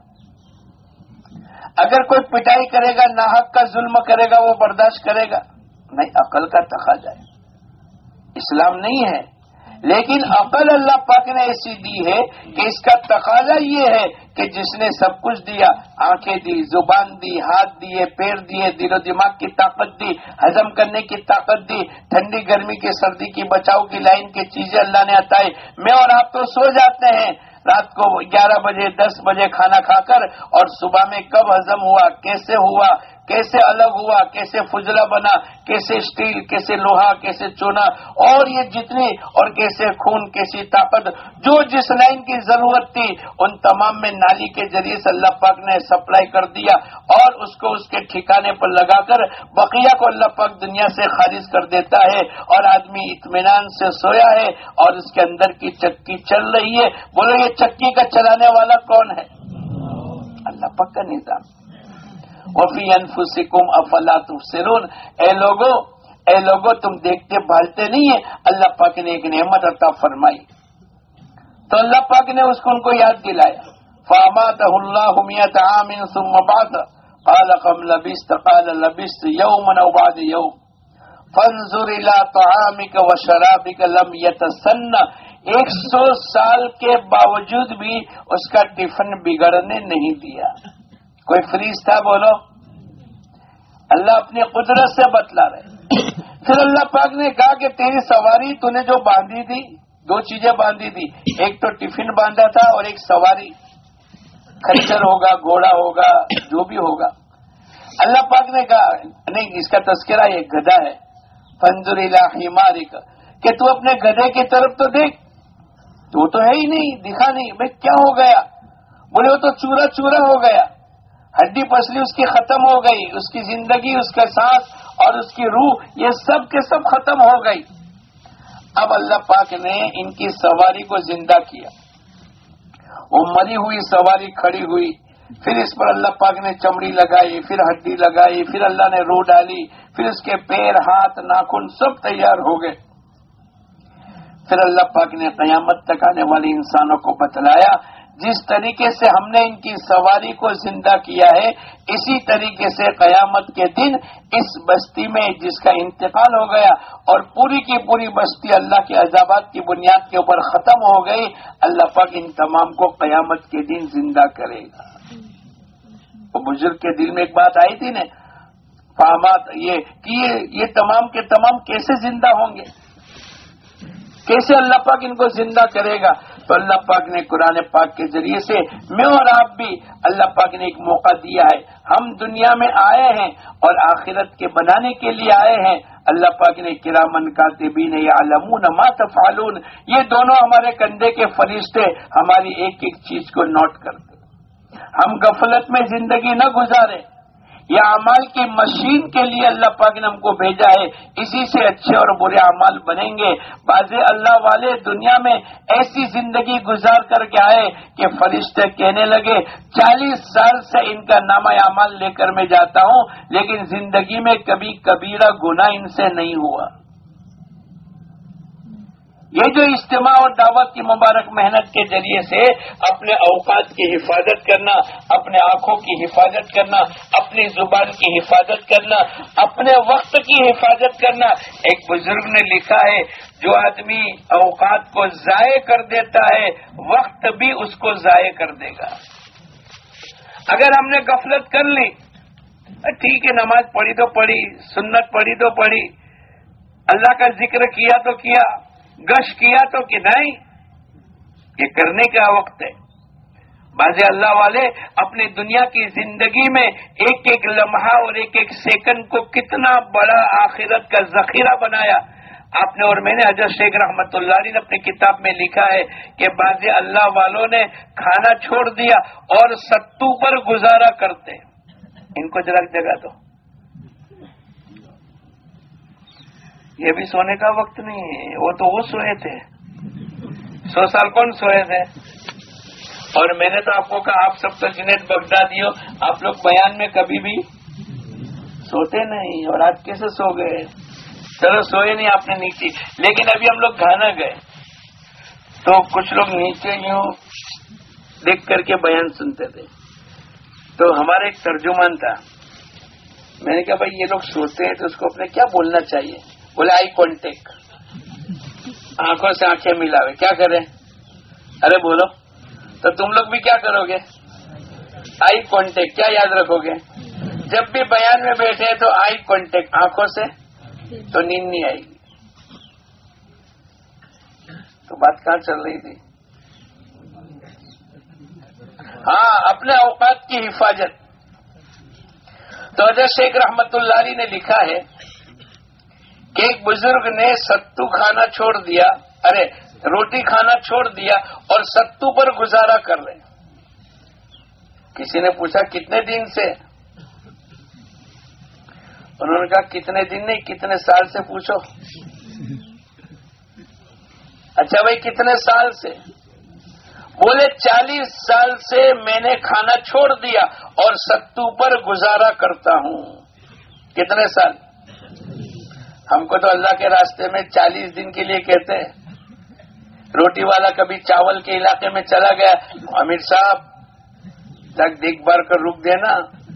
اگر کوئی پٹائی کرے گا، ناحق کا ظلم کرے گا، وہ برداشت کرے گا؟ نہیں، عقل کا تقاضا ہے، اسلام نہیں ہے۔ لیکن عقل اللہ پاک نے ایسی دی ہے کہ اس کا تقاضا یہ ہے کہ جس نے سب کچھ دیا، آنکھیں دی، زبان دی، ہاتھ دیے، پیر دیے، دل و دماغ کی طاقت دی، ہضم کرنے کی طاقت دی، ٹھنڈی گرمی کی سردی کی بچاؤ کی لائن کی چیزیں اللہ نے عطائی۔ میں اور آپ تو سو جاتے ہیں رات کو گیارہ بجے دس بجے کھانا کھا کر، اور صبح میں کب ہضم ہوا، کیسے ہوا، کیسے الگ ہوا، کیسے فجلا بنا، کیسے اسٹیل، کیسے لوہا، کیسے چونا، اور یہ جتنی، اور کیسے خون، کیسی طاقت، جو جس لائن کی ضرورت تھی ان تمام میں نالی کے ذریعے سے اللہ پاک نے سپلائی کر دیا، اور اس کو اس کے ٹھکانے پر لگا کر بقیہ کو اللہ پاک دنیا سے خارج کر دیتا ہے، اور آدمی اطمینان سے سویا ہے اور اس کے اندر کی چکی چل رہی ہے۔ بولو یہ چکی کا چلانے والا کون ہے؟ اللہ پاک کا نظام۔ وفی انفسکم افلا تبصرون، اے لوگو اے لوگو تم دیکھتے بھالتے نہیں ہیں؟ اللہ پاک نے ایک نعمت عطا فرمائی تو اللہ پاک نے اس کو ان کو یاد دلایا۔ فاماتہ اللہ مئۃ عام ثم بعث قال كم لبثت قال لبثت يوما او بعض يوم فانظر الى طعامك وشرابك لم يتسنى، ایک سو سال کے باوجود بھی اس کا ٹفن بگڑنے نہیں دیا۔ کوئی فریز تھا؟ بولو، اللہ اپنی قدرت سے بتلا رہے۔ پھر اللہ پاک نے کہا کہ تیری سواری تو نے جو باندھی تھی، دو چیزیں باندھی تھی، ایک تو ٹفن باندھا تھا اور ایک سواری، خچر ہوگا، گھوڑا ہوگا، جو بھی ہوگا۔ اللہ پاک نے کہا نہیں، اس کا تذکرہ یہ گدھا ہے، فانظر الی حمارک، کہ تو اپنے گدھے کی طرف تو دیکھ، تو تو ہے ہی نہیں، دکھا نہیں، میں کیا ہو گیا؟ بولے وہ تو چورا چورا ہو گیا، ہڈی پسلی اس کی ختم ہو گئی، اس کی زندگی، اس کا سانس اور اس کی روح، یہ سب کے سب ختم ہو گئی۔ اب اللہ پاک نے ان کی سواری کو زندہ کیا، وہ مری ہوئی سواری کھڑی ہوئی، پھر اس پر اللہ پاک نے چمڑی لگائی، پھر ہڈی لگائی، پھر اللہ نے روح ڈالی، پھر اس کے پیر، ہاتھ، ناخن سب تیار ہو گئے۔ پھر اللہ پاک نے قیامت تک آنے والے انسانوں کو بتلایا، جس طریقے سے ہم نے ان کی سواری کو زندہ کیا ہے، اسی طریقے سے قیامت کے دن اس بستی میں جس کا انتقال ہو گیا اور پوری کی پوری بستی اللہ کے عذابات کی بنیاد کے اوپر ختم ہو گئی، اللہ پاک ان تمام کو قیامت کے دن زندہ کرے گا۔ وہ بزرگ کے دل میں ایک بات آئی تھی نا، فہمات یہ کہ یہ تمام کے تمام کیسے زندہ ہوں گے، کیسے اللہ پاک ان کو زندہ کرے گا؟ تو اللہ پاک نے قرآن پاک کے ذریعے سے میں اور آپ بھی اللہ پاک نے ایک موقع دیا ہے، ہم دنیا میں آئے ہیں اور آخرت کے بنانے کے لیے آئے ہیں۔ اللہ پاک نے کرامن کاتبین یعلمون ما تفعلون، یہ دونوں ہمارے کندھے کے فرشتے ہماری ایک ایک چیز کو نوٹ کرتے، ہم غفلت میں زندگی نہ گزارے۔ یہ اعمال کی مشین کے لیے اللہ پاک نے ہم کو بھیجا ہے، اسی سے اچھے اور برے اعمال بنیں گے۔ بعض اللہ والے دنیا میں ایسی زندگی گزار کر کے آئے کہ فرشتے کہنے لگے چالیس سال سے ان کا نامہ اعمال لے کر میں جاتا ہوں، لیکن زندگی میں کبھی کبیرہ گناہ ان سے نہیں ہوا۔ یہ جو اجتماع اور دعوت کی مبارک محنت کے ذریعے سے اپنے اوقات کی حفاظت کرنا، اپنے آنکھوں کی حفاظت کرنا، اپنی زبان کی حفاظت کرنا، اپنے وقت کی حفاظت کرنا. ایک بزرگ نے لکھا ہے جو آدمی اوقات کو ضائع کر دیتا ہے وقت بھی اس کو ضائع کر دے گا. اگر ہم نے غفلت کر لی، ٹھیک ہے نماز پڑھی تو پڑھی، سنت پڑھی تو پڑھی، اللہ کا ذکر کیا تو کیا، گش کیا تو کہ نہیں، یہ کرنے کا وقت ہے. بعض اللہ والے اپنی دنیا کی زندگی میں ایک ایک لمحہ اور ایک ایک سیکنڈ کو کتنا بڑا آخرت کا ذخیرہ بنایا. آپ نے اور میں نے حضرت شیخ رحمت اللہ علیہ نے اپنی کتاب میں لکھا ہے کہ بعض اللہ والوں نے کھانا چھوڑ دیا اور ستو پر گزارا کرتے. ان کو ذرا جگہ دو، یہ بھی سونے کا وقت نہیں ہے. وہ تو وہ سوئے تھے، سو سال کون سوئے تھے؟ اور میں نے تو آپ کو کہا آپ سب تو جنید بغدادی ہو، آپ لوگ بیان میں کبھی بھی سوتے نہیں، اور آج کیسے سو گئے؟ چلو سوئے نہیں آپ نے نیچے، لیکن ابھی ہم لوگ گھانا گئے تو کچھ لوگ نیچے یوں دیکھ کر کے بیان سنتے تھے. تو ہمارا ایک ترجمان تھا، میں نے کہا بھائی یہ لوگ سوتے ہیں تو اس کو اپنے کیا بولنا چاہیے؟ بولے آئی کانٹیکٹ، آنکھوں سے آنکھیں ملاوے. کیا کریں؟ ارے بولو تو تم لوگ بھی کیا کرو گے؟ Eye contact. کیا یاد رکھو گے؟ جب بھی بیان میں بیٹھے تو آئی کانٹیکٹ، آنکھوں سے، تو نیند نہیں آئے گی. تو بات کہاں چل رہی تھی؟ ہاں، اپنے اوقات کی حفاظت. تو حضرت شیخ رحمت اللہ علیہ نے لکھا ہے کہ ایک بزرگ نے ستو کھانا چھوڑ دیا، ارے روٹی کھانا چھوڑ دیا اور ستو پر گزارا کر رہے. کسی نے پوچھا کتنے دن سے؟ انہوں نے کہا کتنے دن نہیں، کتنے سال سے پوچھو. اچھا بھائی کتنے سال سے؟ بولے چالیس سال سے میں نے کھانا چھوڑ دیا اور ستو پر گزارا کرتا ہوں. کتنے سال؟ ہم کو تو اللہ کے راستے میں چالیس دن کے لیے کہتے ہیں. روٹی والا کبھی چاول کے علاقے میں چلا گیا، امیر صاحب تک دیکھ بار کر رک دینا.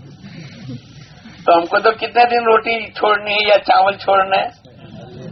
تو ہم کو تو کتنے دن روٹی چھوڑنی ہے یا چاول چھوڑنا ہے؟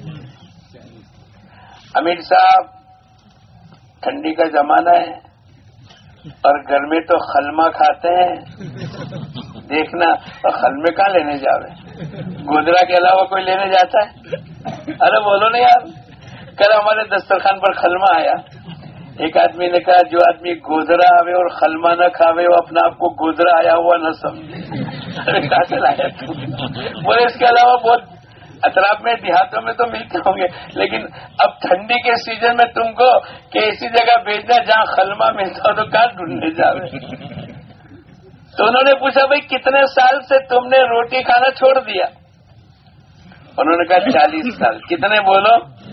امیر صاحب ٹھنڈی کا زمانہ ہے اور گھر میں تو خلما کھاتے ہیں، دیکھنا خلمے کہاں لینے جاوے؟ گودرا کے علاوہ کوئی لینے جاتا ہے؟ ارے بولو نا یار. کل ہمارے دسترخوان پر خلما آیا، ایک آدمی نے کہا جو آدمی گودرا آوے اور خلما نہ کھاوے وہ اپنا آپ کو گودرا آیا ہوا نہ سمجھے. کہاں سے لایا تو؟ بولے اس کے علاوہ بہت اطراف میں دیہاتوں میں تو ملتے ہوں گے، لیکن اب ٹھنڈی کے سیزن میں تم کو کہ ایسی جگہ بھیجنا جہاں خلما ملتا ہو تو کہاں ڈھونڈنے جاوے؟ تو انہوں نے پوچھا بھائی کتنے سال سے تم نے روٹی کھانا چھوڑ دیا؟ انہوں نے کہا چالیس سال. کتنے بولو؟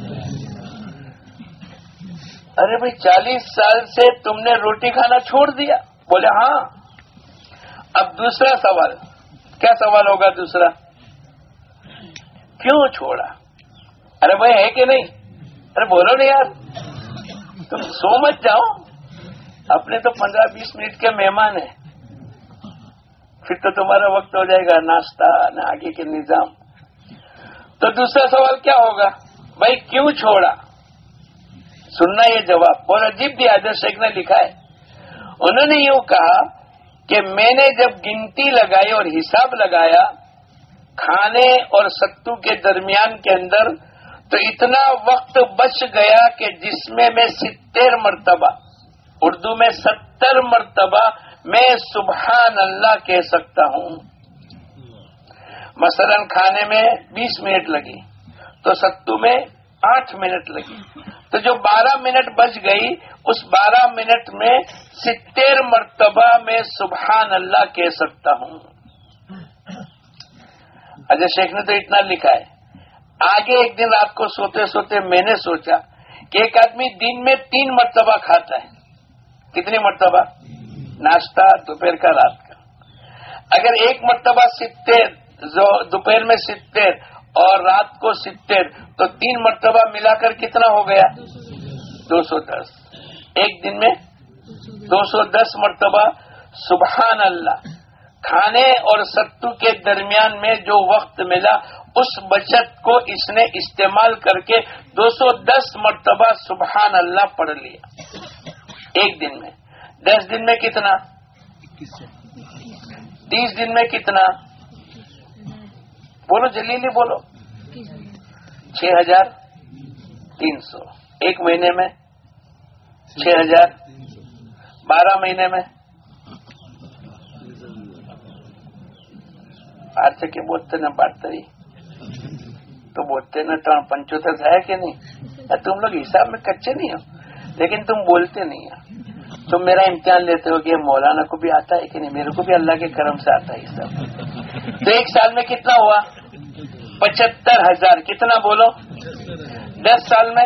ارے بھائی چالیس سال سے تم نے روٹی کھانا چھوڑ دیا؟ بولے ہاں. اب دوسرا سوال، کیا سوال ہوگا دوسرا؟ کیوں چھوڑا؟ ارے بھائی ہے کہ نہیں؟ ارے بولو نا یار، تم سو مت جاؤ، اپنے تو پندرہ بیس منٹ کے مہمان ہیں، پھر تو تمہارا وقت ہو جائے گا ناشتہ نہ آگے کے نظام. تو دوسرا سوال کیا ہوگا؟ بھائی کیوں چھوڑا؟ سننا یہ جواب اور عجیب بھی حضرت شیخ نے لکھا ہے. انہوں نے یوں کہا کہ میں نے جب گنتی لگائی اور حساب لگایا کھانے اور ستو کے درمیان کے اندر، تو اتنا وقت بچ گیا کہ جس میں میں ستر مرتبہ، اردو میں ستر مرتبہ میں سبحان اللہ کہہ سکتا ہوں. مثلا کھانے میں بیس منٹ لگی تو ستو میں آٹھ منٹ لگی، تو جو بارہ منٹ بچ گئی اس بارہ منٹ میں ستر مرتبہ میں سبحان اللہ کہہ سکتا ہوں. اجے شیخ نے تو اتنا لکھا ہے. آگے ایک دن رات کو سوتے سوتے میں نے سوچا کہ ایک آدمی دن میں تین مرتبہ کھاتا ہے. کتنی مرتبہ؟ ناشتہ، دوپہر کا، رات کا. اگر ایک مرتبہ ستر، دوپہر میں ستر اور رات کو ستر، تو تین مرتبہ ملا کر کتنا ہو گیا؟ دو سو دس. ایک دن میں دو سو دس مرتبہ سبحان اللہ. کھانے اور ستو کے درمیان میں جو وقت ملا اس بچت کو اس نے استعمال کر کے دو سو دس مرتبہ سبحان اللہ پڑھ لیا ایک دن میں. دس دن میں کتنا؟ تیس دن میں کتنا؟ بولو جلیلی بولو. چھ ہزار تین سو. ایک مہینے میں چھ ہزار. بارہ مہینے میں آج کے بولتے نا بارتری تو بولتے نا پنچوتر ہے کہ نہیں؟ تم لوگ حساب میں کچے نہیں ہو لیکن تم بولتے نہیں ہو. تم میرا امتحان لیتے ہو کہ مولانا کو بھی آتا ہے کہ نہیں؟ میرے کو بھی اللہ کے کرم سے آتا ہے حساب. تو ایک سال میں کتنا ہوا؟ پچہتر ہزار. کتنا بولو؟ دس سال میں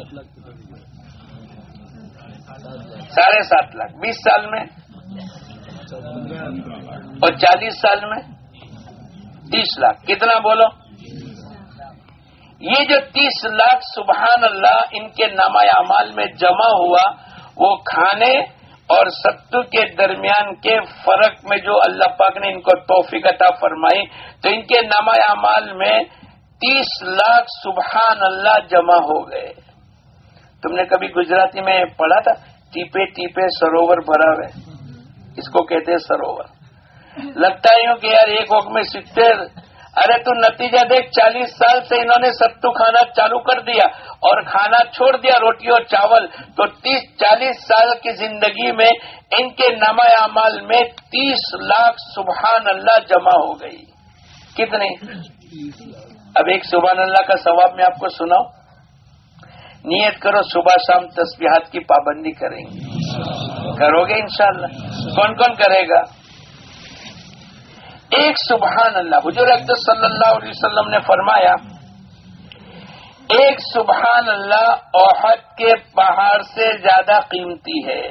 ساڑھے سات لاکھ. بیس سال میں اور چالیس سال میں تیس لاکھ. کتنا بولو؟ یہ جو تیس لاکھ سبحان اللہ ان کے نامہ اعمال میں جمع ہوا وہ کھانے اور ستو کے درمیان کے فرق میں جو اللہ پاک نے ان کو توفیق عطا فرمائی تو ان کے نامہ اعمال میں تیس لاکھ سبحان اللہ جمع ہو گئے. تم نے کبھی گجراتی میں پڑھا تھا ٹیپے ٹیپے سروور بھرا ہوئے؟ اس کو کہتے ہیں سروور. لگتا ہے کہ یار ایک وقت میں ستر. ارے تو نتیجہ دیکھ، چالیس سال سے انہوں نے ستو کھانا چالو کر دیا اور کھانا چھوڑ دیا روٹی اور چاول. تو تیس چالیس سال کی زندگی میں ان کے نامہ اعمال میں تیس لاکھ سبحان اللہ جمع ہو گئی. کتنے؟ اب ایک سبحان اللہ کا ثواب میں آپ کو سناؤں. نیت کرو صبح شام تسبیحات کی پابندی کریں گے. کرو گے انشاءاللہ؟ کون کون کرے گا؟ ایک سبحان اللہ. حضور اقدس صلی اللہ علیہ وسلم نے فرمایا ایک سبحان اللہ احد کے پہاڑ سے زیادہ قیمتی ہے.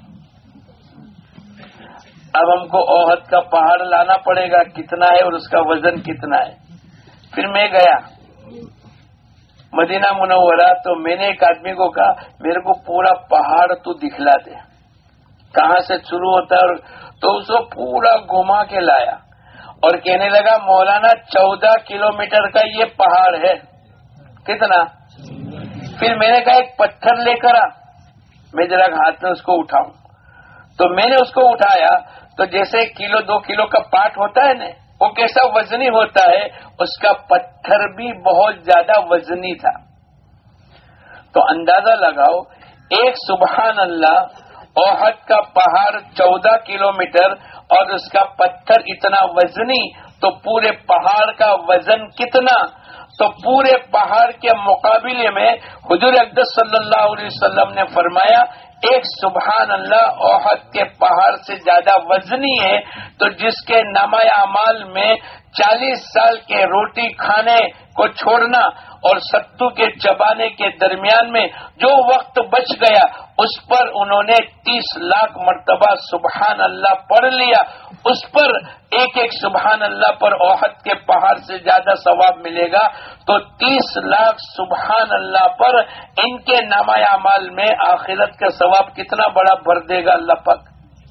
اب ہم کو احد کا پہاڑ لانا پڑے گا کتنا ہے اور اس کا وزن کتنا ہے. پھر میں گیا مدینہ منورہ تو میں نے ایک آدمی کو کہا میرے کو پورا پہاڑ تو دکھلا دے کہاں سے شروع ہوتا ہے. تو اس کو پورا گھما کے لایا اور کہنے لگا مولانا چودہ کلو میٹر کا یہ پہاڑ ہے. کتنا؟ پھر میں نے کہا ایک پتھر لے کر آ میں ذرا ہاتھ میں اس کو اٹھاؤں. تو میں نے اس کو اٹھایا تو جیسے کلو دو کلو کا پاٹ ہوتا ہے نا وہ کیسا وزنی ہوتا ہے اس کا پتھر بھی بہت زیادہ وزنی تھا. تو اندازہ لگاؤ ایک سبحان اللہ احد کا پہاڑ چودہ کلو میٹر اور اس کا پتھر اتنا وزنی تو پورے پہاڑ کا وزن کتنا؟ تو پورے پہاڑ کے مقابلے میں حضور اقدس صلی اللہ علیہ وسلم نے فرمایا ایک سبحان اللہ احد کے پہاڑ سے زیادہ وزنی ہے. تو جس کے نامہ اعمال میں چالیس سال کے روٹی کھانے کو چھوڑنا اور ستو کے چبانے کے درمیان میں جو وقت بچ گیا اس پر انہوں نے تیس لاکھ مرتبہ سبحان اللہ پڑھ لیا. اس پر ایک ایک سبحان اللہ پر احد کے پہاڑ سے زیادہ ثواب ملے گا. تو تیس لاکھ سبحان اللہ پر ان کے نامہ اعمال میں آخرت کا ثواب کتنا بڑا بھر دے گا اللہ پاک.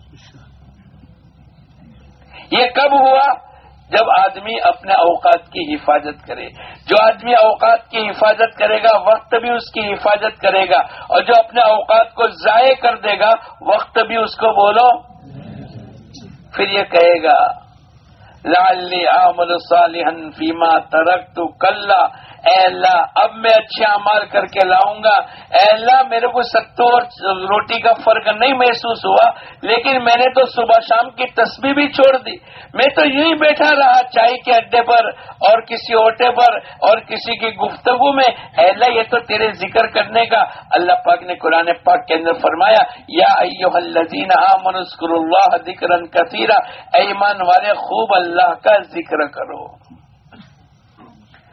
یہ کب ہوا؟ جب آدمی اپنے اوقات کی حفاظت کرے. جو آدمی اوقات کی حفاظت کرے گا وقت بھی اس کی حفاظت کرے گا اور جو اپنے اوقات کو ضائع کر دے گا وقت بھی اس کو بولو پھر یہ کہے گا لعلی اعمل صالحا فیما ترکت کلا. اے اللہ اب میں اچھے اعمال کر کے لاؤں گا. اے اللہ میرے کو ستو اور روٹی کا فرق نہیں محسوس ہوا لیکن میں نے تو صبح شام کی تسبیح بھی چھوڑ دی. میں تو یوں ہی بیٹھا رہا چائے کے اڈے پر اور کسی اوٹے پر اور کسی کی گفتگو میں. اے اللہ یہ تو تیرے ذکر کرنے کا. اللہ پاک نے قرآن پاک کے اندر فرمایا یا ایھا الذین آمنوا اذکروا اللہ ذکرا کثیرا. اے ایمان والے خوب اللہ کا ذکر کرو.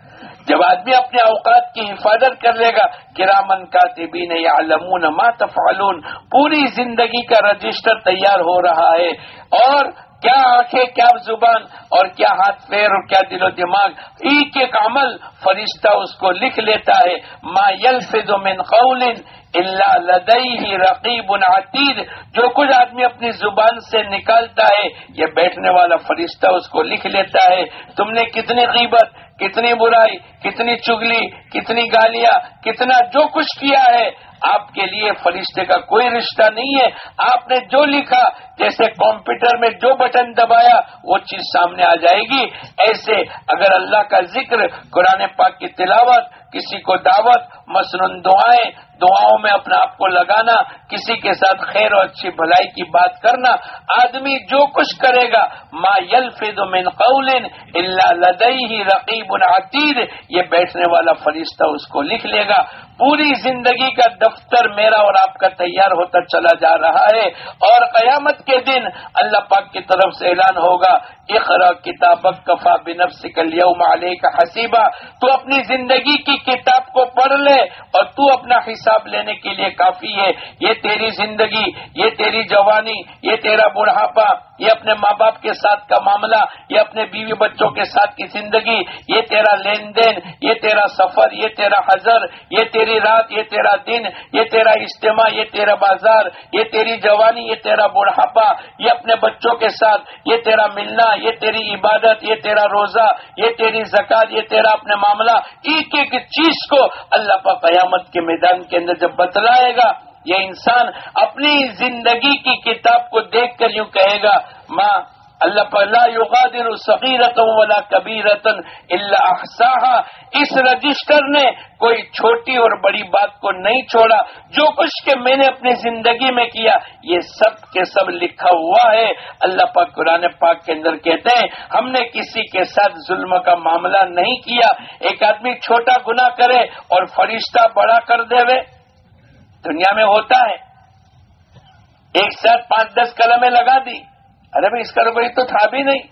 جب آدمی اپنے اوقات کی حفاظت کر لے گا، کرامن کاتبین یعلمون ما تفعلون، پوری زندگی کا رجسٹر تیار ہو رہا ہے، اور کیا آنکھیں، کیا زبان، اور کیا ہاتھ پیر، اور کیا دل و دماغ، ایک ایک عمل فرشتہ اس کو لکھ لیتا ہے. ما یلفظ من قول الا لدیہ رقیب عتید، جو کچھ آدمی اپنی زبان سے نکالتا ہے یہ بیٹھنے والا فرشتہ اس کو لکھ لیتا ہے. تم نے کتنی غیبت، کتنی برائی، کتنی چگلی، کتنی گالیاں، کتنا جو کچھ کیا ہے، آپ کے لیے فرشتے کا کوئی رشتہ نہیں ہے. آپ نے جو لکھا، جیسے کمپیوٹر میں جو بٹن دبایا وہ چیز سامنے آ جائے گی، ایسے اگر اللہ کا ذکر، قرآن پاک کی تلاوت، کسی کو دعوت، مثلاً دعائیں، دعاؤں میں اپنا آپ کو لگانا، کسی کے ساتھ خیر اور اچھی بھلائی کی بات کرنا، آدمی جو کچھ کرے گا، ما یلفظ من قول الا لدیہ رقیب عتید، یہ بیٹھنے والا فرشتہ اس کو لکھ لے گا. پوری زندگی کا دفتر میرا اور آپ کا تیار ہوتا چلا جا رہا ہے، اور قیامت کے دن اللہ پاک کی طرف سے اعلان ہوگا، اقرأ کتابک کفی بنفسک اليوم علیک حسیبا، تو اپنی زندگی کی کتاب کو پڑھ لے اور تو اپنا حساب لینے کے لیے کافی ہے. یہ تیری زندگی، یہ تیری جوانی، یہ تیرا بڑھاپا، یہ اپنے ماں باپ کے ساتھ کا معاملہ، یہ اپنے بیوی بچوں کے ساتھ کی زندگی، یہ تیرا لین دین، یہ تیرا سفر، یہ تیرا حضر، یہ تیری رات، یہ تیرا دن، یہ تیرا اجتماع، یہ تیرا بازار، یہ تیری جوانی، یہ تیرا بڑھاپا، یہ اپنے بچوں کے ساتھ، یہ تیرا ملنا، یہ تیری عبادت، یہ تیرا روزہ، یہ تیری زکات، یہ تیرا اپنے معاملہ، ایک ایک چیز کو اللہ پاک قیامت کے میدان کے اندر جب بتلائے گا، یہ انسان اپنی زندگی کی کتاب کو دیکھ کر یوں کہے گا، ماں اللہ پاک لا یغادر صغیرۃ ولا کبیرۃ الا احصاها، اس رجسٹر نے کوئی چھوٹی اور بڑی بات کو نہیں چھوڑا. جو کچھ کہ میں نے اپنی زندگی میں کیا یہ سب کے سب لکھا ہوا ہے. اللہ پاک قرآن پاک کے اندر کہتے ہیں ہم نے کسی کے ساتھ ظلم کا معاملہ نہیں کیا. ایک آدمی چھوٹا گناہ کرے اور فرشتہ بڑا کر دے وے، دنیا میں ہوتا ہے. ایک ساتھ پانچ دس قلمیں لگا دی، ارے بھائی اس کا روپیہ تو تھا بھی نہیں،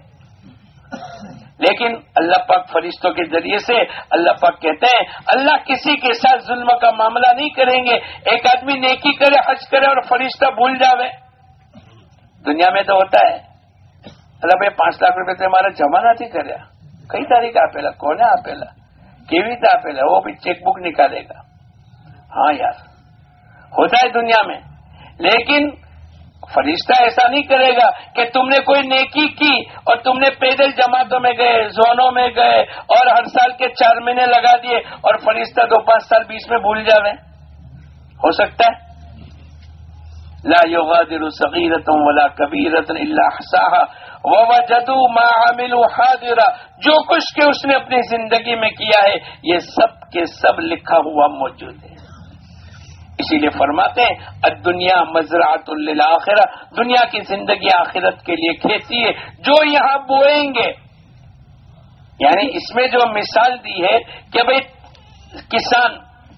لیکن اللہ پاک فرشتوں کے ذریعے سے اللہ پاک کہتے ہیں اللہ کسی کے ساتھ ظلم کا معاملہ نہیں کریں گے. ایک آدمی نیکی کرے، حج کرے اور فرشتہ بھول جاوے، دنیا میں تو ہوتا ہے. اللہ بھائی پانچ لاکھ روپے تو ہمارا جمع نہ کرے، کئی تاریخ آپیلا، کون ہے آپیلا، کیوی تو آپیلا، وہ بھی چیک بک نکالے گا. ہاں یار ہوتا ہے دنیا میں، لیکن فرشتہ ایسا نہیں کرے گا کہ تم نے کوئی نیکی کی اور تم نے پیدل جماعتوں میں گئے، زونوں میں گئے اور ہر سال کے چار مہینے لگا دیے اور فرشتہ دو پانچ سال بیچ میں بھول جاوے. ہو سکتا ہے؟ لا یغادر صغیرۃ ولا کبیرۃ الا احصاها ووجدوا ما عملوا حاضرا، جو کچھ کہ اس نے اپنی زندگی میں کیا ہے یہ سب کے سب لکھا ہوا موجود ہے. اسی لیے فرماتے ہیں الدنیا مزرعۃ للآخرہ، دنیا کی زندگی آخرت کے لیے کھیتی ہے. جو یہاں بوئیں گے، یعنی اس میں جو مثال دی ہے کہ بھئی کسان،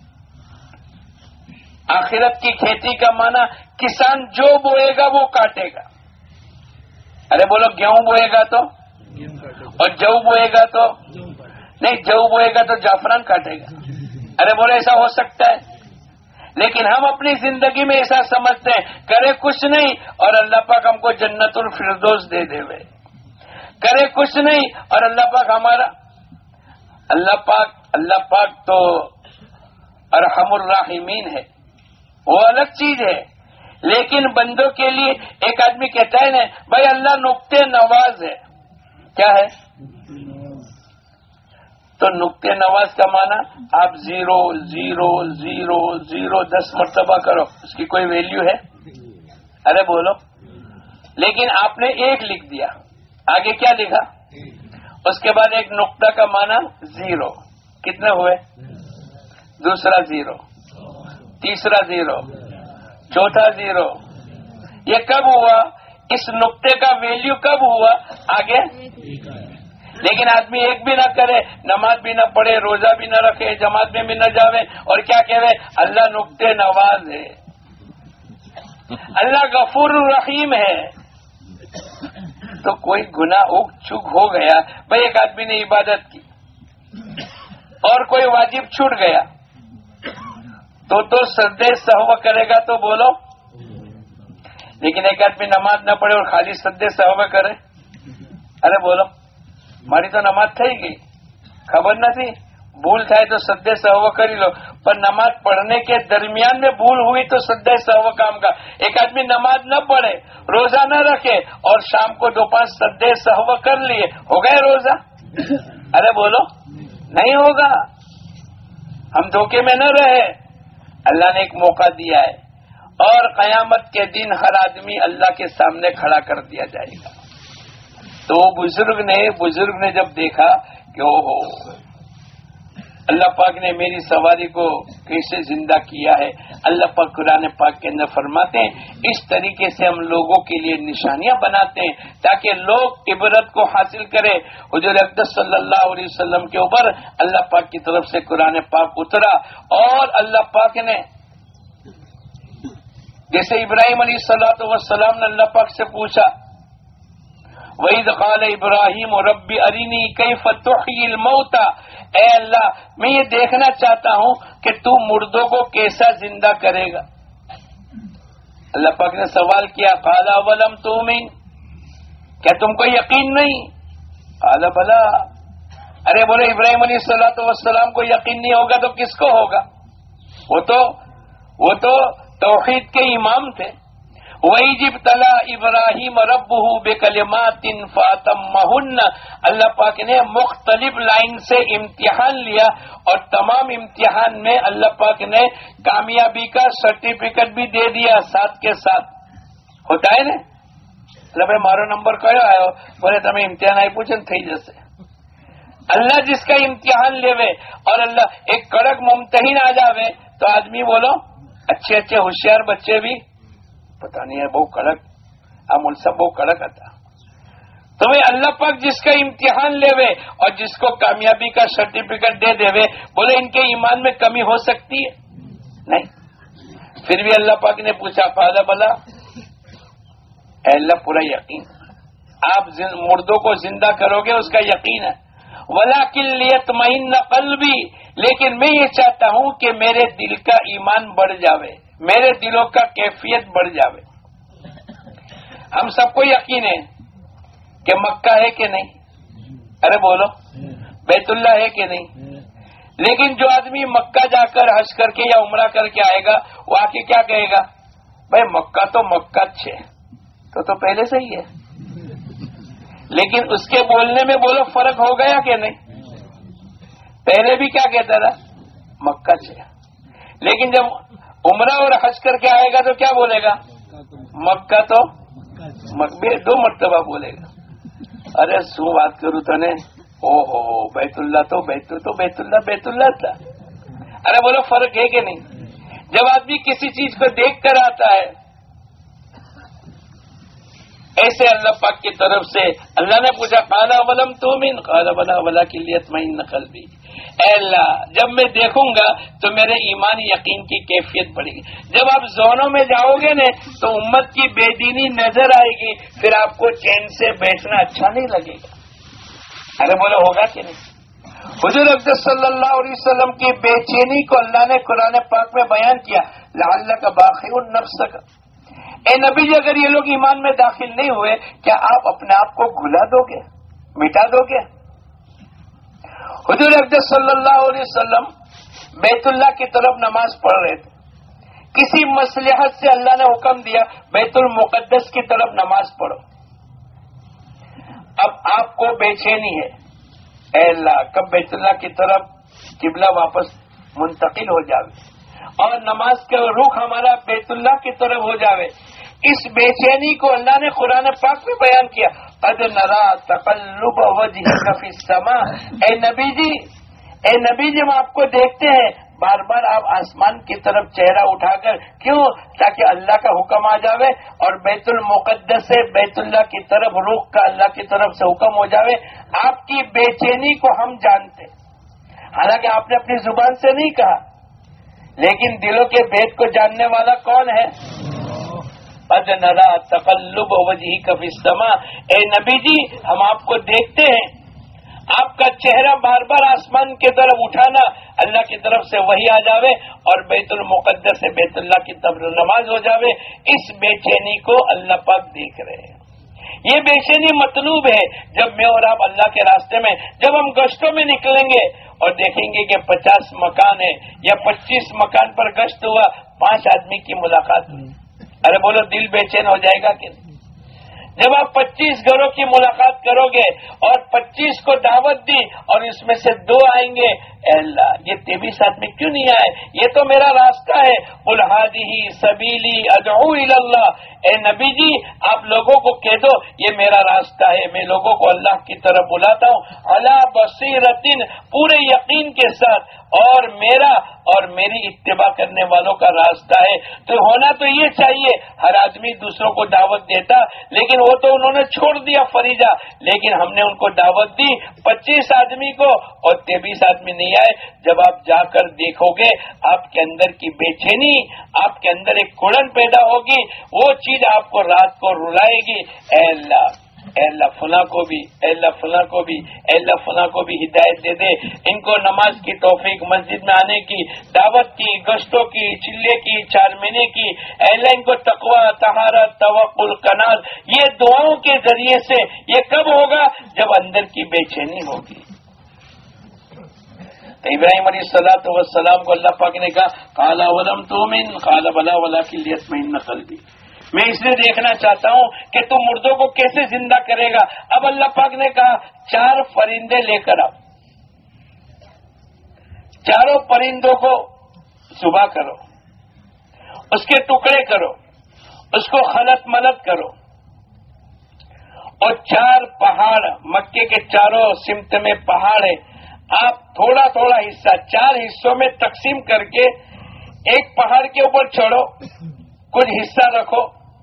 آخرت کی کھیتی کا معنی کسان جو بوئے گا وہ کاٹے گا. ارے بولو گیہوں بوئے گا تو، اور جو بوئے گا تو نہیں، جو بوئے گا تو جعفران کاٹے گا. ارے بولو ایسا ہو سکتا ہے؟ لیکن ہم اپنی زندگی میں ایسا سمجھتے ہیں کرے کچھ نہیں اور اللہ پاک ہم کو جنت الفردوس دے دے وے، کرے کچھ نہیں اور اللہ پاک ہمارا، اللہ پاک اللہ پاک تو ارحم الراحمین ہے، وہ الگ چیز ہے. لیکن بندوں کے لیے ایک آدمی کہتا ہے نا بھائی اللہ نقطے نواز ہے. کیا ہے؟ تو نقطے نواز کا معنی آپ زیرو زیرو زیرو زیرو دس مرتبہ کرو، اس کی کوئی ویلیو ہے؟ ارے بولو. لیکن آپ نے ایک لکھ دیا، آگے کیا لکھا؟ اس کے بعد ایک نقطہ کا معنی زیرو، کتنے ہوئے؟ دوسرا زیرو، تیسرا زیرو، چوتھا زیرو. یہ کب ہوا؟ اس نقطے کا ویلیو کب ہوا؟ آگے. لیکن آدمی ایک بھی نہ کرے، نماز بھی نہ پڑھے، روزہ بھی نہ رکھے، جماعت میں بھی نہ جاوے، اور کیا کہے اللہ نقطے نواز ہے، اللہ غفور الرحیم ہے. تو کوئی گناہ اگ چک ہو گیا. بھائی ایک آدمی نے عبادت کی اور کوئی واجب چھوٹ گیا تو تو سجدہ سہو کرے گا تو بولو. لیکن ایک آدمی نماز نہ پڑھے اور خالی سجدہ سہو کرے, ارے بولو ماری تو نماز થઈ ગઈ, خبر નથી, بھول થાય تو سجدہ سہو કરી લો, پر نماز پڑھنے کے درمیان میں بھول ہوئی تو سجدہ سہو کام کا. ایک آدمی نماز نہ پڑھے, روزہ نہ رکھے اور شام کو دو پانچ سجدہ سہو کر لیے, ہو گئے روزہ؟ ارے بولو نہیں ہوگا. ہم دھوکے میں نہ رہے. اللہ نے ایک موقع دیا ہے اور قیامت کے دن ہر آدمی اللہ کے سامنے کھڑا کر دیا جائے گا. تو بزرگ نے بزرگ نے جب دیکھا کہ او ہو اللہ پاک نے میری سواری کو کیسے زندہ کیا ہے, اللہ پاک قرآن پاک کے اندر فرماتے ہیں اس طریقے سے ہم لوگوں کے لیے نشانیاں بناتے ہیں تاکہ لوگ عبرت کو حاصل کرے. حضور اقدس صلی اللہ علیہ وسلم کے اوپر اللہ پاک کی طرف سے قرآن پاک اترا اور اللہ پاک نے جیسے ابراہیم علیہ الصلوۃ والسلام نے اللہ پاک سے پوچھا وَإِذْ قَالَ إِبْرَاهِيمُ رَبِّ أَرِنِي كَيْفَ تُحْيِي الْمَوْتَى, اے اللہ میں یہ دیکھنا چاہتا ہوں کہ تو مردوں کو کیسا زندہ کرے گا. اللہ پاک نے سوال کیا قَالَ أَوَلَمْ تُؤْمِنْ, کیا تم کو یقین نہیں؟ قَالَ بَلَىٰ, ارے بولے ابراہیم علیہ الصلوۃ والسلام کو یقین نہیں ہوگا تو کس کو ہوگا؟ وہ تو وہ تو توحید کے امام تھے. وَإِذِ ابْتَلَىٰ إِبْرَاهِيمَ رَبُّهُ بِكَلِمَاتٍ فَأَتَمَّهُنَّ, اللہ پاک نے مختلف لائن سے امتحان لیا اور تمام امتحان میں اللہ پاک نے کامیابی کا سرٹیفکیٹ بھی دے دیا ساتھ کے ساتھ. ہوتا ہے نا, એટલે ભાઈ મારો નંબર કયો આવ્યો, બોલે તમે ઇમ્તિહાન આપ્યું છે ને થઈ જશે. اللہ جس کا امتحان لیوے اور اللہ ایک کڑک ممتحن آ جاوے تو آدمی بولو اچھے اچھے ہوشیار بچے بھی پتہ نہیں ہے بہت کڑک, آ ملسا بہت کڑک آتا. تو وہ اللہ پاک جس کا امتحان لیوے اور جس کو کامیابی کا سرٹیفکیٹ دے دے وے, بولے ان کے ایمان میں کمی ہو سکتی ہے؟ نہیں. پھر بھی اللہ پاک نے پوچھا فاضا بلا, اے اللہ پورا یقین, آپ مردوں کو زندہ کرو گے اس کا یقین ہے. وَلَٰكِن لِيَطْمَئِنَّ قَلْبِي, لیکن میں یہ چاہتا ہوں کہ میرے دل کا ایمان بڑھ جاوے, میرے دلوں کا کیفیت بڑھ جاوے. ہم سب کو یقین ہے کہ مکہ ہے کہ نہیں, ارے بولو بیت اللہ ہے کہ نہیں, لیکن جو آدمی مکہ جا کر حج کر کے یا عمرہ کر کے آئے گا وہ آ کے کیا کہے گا, بھائی مکہ تو مکہ ہے تو تو پہلے سے ہی ہے. لیکن اس کے بولنے میں بولو فرق ہو گیا کہ نہیں؟ پہلے بھی کیا کہتا تھا مکہ سے, لیکن جب عمرہ اور حج کر کے آئے گا تو کیا بولے گا, مکہ تو مکہ, دو مرتبہ بولے گا. ارے سو بات کروں تو نے, او ہو بیت اللہ تو بیت تو بیت اللہ بیت اللہ تھا. ارے بولو فرق ہے کہ نہیں؟ جب آدمی کسی چیز کو دیکھ کر آتا ہے ایسے اللہ پاک کی طرف سے اللہ نے پوچھا قال اولم تؤمن قال بلا ولکن لیطمئن قلبی, اے اللہ جب میں دیکھوں گا تو میرے ایمان یقین کی کیفیت بڑھے گی. جب آپ زونوں میں جاؤ گے نا تو امت کی بے دینی نظر آئے گی, پھر آپ کو چین سے بیٹھنا اچھا نہیں لگے گا. ارے بولو ہوگا کہ نہیں؟ حضور اقدس صلی اللہ علیہ وسلم کی بے چینی کو اللہ نے قرآن پاک میں بیان کیا لعلک باخع نفسک, اے نبی جی اگر یہ لوگ ایمان میں داخل نہیں ہوئے کیا آپ اپنے آپ کو بھلا دو گے, مٹا دو گے؟ حضور اقدس صلی اللہ علیہ وسلم بیت اللہ کی طرف نماز پڑھ رہے تھے, کسی مصلحت سے اللہ نے حکم دیا بیت المقدس کی طرف نماز پڑھو. اب آپ کو بے چینی ہے, اے اللہ کب بیت اللہ کی طرف قبلہ واپس منتقل ہو جاوے اور نماز کا رخ ہمارا بیت اللہ کی طرف ہو جاوے. اس بے چینی کو اللہ نے قرآن پاک میں بیان کیا قد نرا تقلب وجہک فی السماء, اے نبی جی اے نبی جی ہم آپ کو دیکھتے ہیں بار بار آپ آسمان کی طرف چہرہ اٹھا کر, کیوں؟ تاکہ اللہ کا حکم آ جاوے اور بیت المقدس سے بیت اللہ کی طرف رخ کا اللہ کی طرف سے حکم ہو جاوے. آپ کی بے چینی کو ہم جانتے, حالانکہ آپ نے اپنی زبان سے نہیں کہا, لیکن دلوں کے بھید کو جاننے والا کون ہے؟ قد نرا تقلب وجہک فی السماء, اے نبی جی ہم آپ کو دیکھتے ہیں آپ کا چہرہ بار بار آسمان کی طرف اٹھانا، اللہ کی طرف سے وحی آ جاوے اور بیت المقدس سے بیت اللہ کی طرف نماز ہو جاوے، اس بے چینی کو اللہ پاک دیکھ رہے ہیں۔ یہ بے چینی مطلوب ہے جب میں اور آپ اللہ کے راستے میں، جب ہم گشتوں میں نکلیں گے اور دیکھیں گے کہ پچاس مکان ہے یا پچیس مکان پر گشت ہوا، پانچ آدمی کی ملاقات ہوئی، ارے بولو دل بے چین ہو جائے گا کہ نہیں؟ جب آپ پچیس گھروں کی ملاقات کرو گے اور پچیس کو دعوت دی اور اس میں سے دو آئیں گے، اے اللہ یہ تیئیس آدمی کیوں نہیں آئے؟ یہ تو میرا راستہ ہے، قل ھذہ سبیلی ادعو الی اللہ، اے نبی جی آپ لوگوں کو کہہ دو یہ میرا راستہ ہے، میں لوگوں کو اللہ کی طرف بلاتا ہوں، علی بصیرۃ، پورے یقین کے ساتھ، اور میرا اور میری اتباع کرنے والوں کا راستہ ہے۔ تو ہونا تو یہ چاہیے ہر آدمی دوسروں کو دعوت دیتا، لیکن وہ تو انہوں نے چھوڑ دیا فریضہ، لیکن ہم نے ان کو دعوت دی پچیس آدمی کو اور تیئیس آدمی نہیں آئے۔ جب آپ جا کر دیکھو گے آپ کے اندر کی بے چینی، آپ کے اندر ایک کڑن پیدا ہوگی، وہ چیز آپ کو رات کو رلائے گی، اے اللہ اے اللہ فلاں کو بھی، اے اللہ فلاں کو بھی، اے اللہ فلاں کو بھی ہدایت دے دے، ان کو نماز کی توفیق، مسجد میں آنے کی، دعوت کی، گشتوں کی، چلے کی، چار مہینے کی، اے اللہ ان کو تقوی، طہارت، توکل، قناعت، یہ دعاؤں کے ذریعے سے یہ کب ہوگا؟ جب اندر کی بے چینی ہوگی۔ تو ابراہیم علیہ الصلوۃ والسلام کو اللہ پاک نے کہا قال اولم تؤمن قال بلی ولکن لیطمئن قلبی، میں اس لیے دیکھنا چاہتا ہوں کہ تم مردوں کو کیسے زندہ کرے گا۔ اب اللہ پاک نے کہا چار پرندے لے کر آؤ، چاروں پرندوں کو ذبح کرو، اس کے ٹکڑے کرو، اس کو خلط ملط کرو، اور چار پہاڑ، مکے کے چاروں سمت میں پہاڑ ہے، آپ تھوڑا تھوڑا حصہ چار حصوں میں تقسیم کر کے ایک پہاڑ کے اوپر چڑھو، کچھ حصہ رکھو،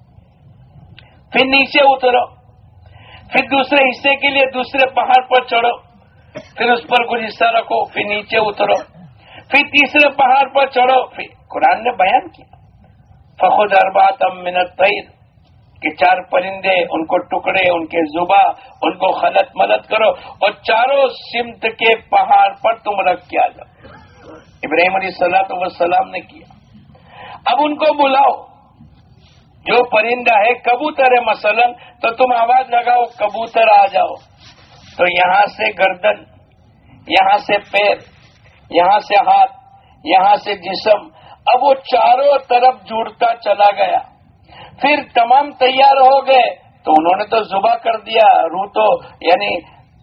پھر نیچے اترو، پھر دوسرے حصے کے لیے دوسرے پہاڑ پر چڑھو، پھر اس پر کچھ حصہ رکھو، پھر نیچے اترو، پھر تیسرے پہاڑ پر چڑھو۔ پھر قرآن نے بیان کیا فخذ اربعۃ من الطیر، کہ چار پرندے، ان کو ٹکڑے، ان کے ذبح، ان کو خلط ملط کرو اور چاروں سمت کے پہاڑ پر تم رکھ کے آ جاؤ۔ ابراہیم علیہ الصلوۃ والسلام نے کیا۔ اب ان کو بلاؤ، جو پرندہ ہے کبوتر ہے مثلا، تو تم آواز لگاؤ کبوتر آ جاؤ، تو یہاں سے گردن، یہاں سے پیر، یہاں سے ہاتھ، یہاں سے جسم، اب وہ چاروں طرف جڑتا چلا گیا۔ پھر تمام تیار ہو گئے تو انہوں نے تو ذبح کر دیا، روح تو یعنی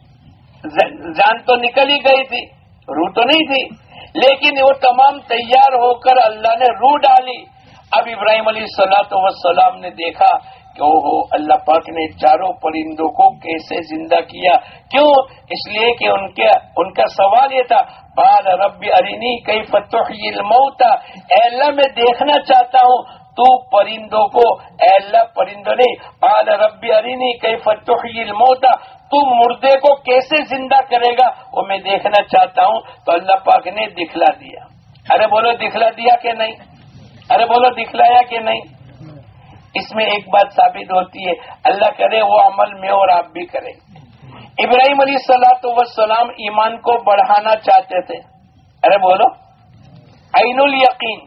جان تو نکل ہی گئی تھی، روح تو نہیں تھی، لیکن وہ تمام تیار ہو کر اللہ نے روح ڈالی۔ اب ابراہیم علیہ الصلوۃ والسلام نے دیکھا کہ اوہو اللہ پاک نے چاروں پرندوں کو کیسے زندہ کیا۔ کیوں؟ اس لیے کہ ان کے ان کا سوال یہ تھا قال رب ارنی کیف تحیی الموتى، اے اللہ میں دیکھنا چاہتا ہوں تو پرندوں کو، اے اللہ پرندوں نے قال رب ارنی کیف تحیی الموتى، تو مردے کو کیسے زندہ کرے گا وہ میں دیکھنا چاہتا ہوں۔ تو اللہ پاک نے دکھلا دیا۔ ارے بولو دکھلا دیا کہ نہیں؟ ارے بولو دکھلایا کہ نہیں؟ اس میں ایک بات ثابت ہوتی ہے، اللہ کرے وہ عمل میں اور آپ بھی کریں۔ ابراہیم علیہ الصلوۃ والسلام ایمان کو بڑھانا چاہتے تھے، ارے بولو عین الیقین،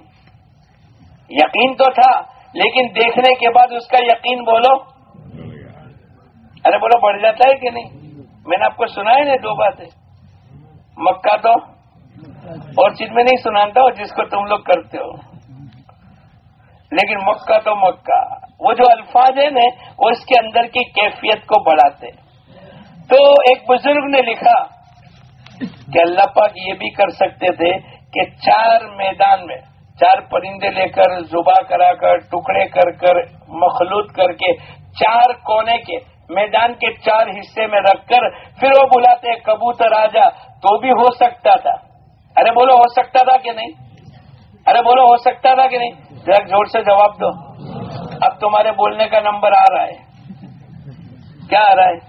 یقین تو تھا لیکن دیکھنے کے بعد اس کا یقین بولو، ارے بولو بڑھ جاتا ہے کہ نہیں؟ میں نے آپ کو سنا ہے نا دو باتیں، مکہ تو اور چیز میں نہیں سناتا ہوں جس کو تم لوگ کرتے ہو، لیکن مکہ تو مکہ، وہ جو الفاظ ہیں نا وہ اس کے اندر کی کیفیت کو بڑھاتے۔ تو ایک بزرگ نے لکھا کہ اللہ پاک یہ بھی کر سکتے تھے کہ چار میدان میں چار پرندے لے کر ذبح کرا کر ٹکڑے کر کر مخلوط کر کے چار کونے کے میدان کے چار حصے میں رکھ کر پھر وہ بلاتے کبوتر آ جا، تو بھی ہو سکتا تھا۔ ارے بولو ہو سکتا تھا کہ نہیں؟ ارے بولو ہو سکتا تھا کہ نہیں؟ ذرا زور سے جواب دو۔ اب تمہارے بولنے کا نمبر آ رہا ہے، کیا آ رہا ہے؟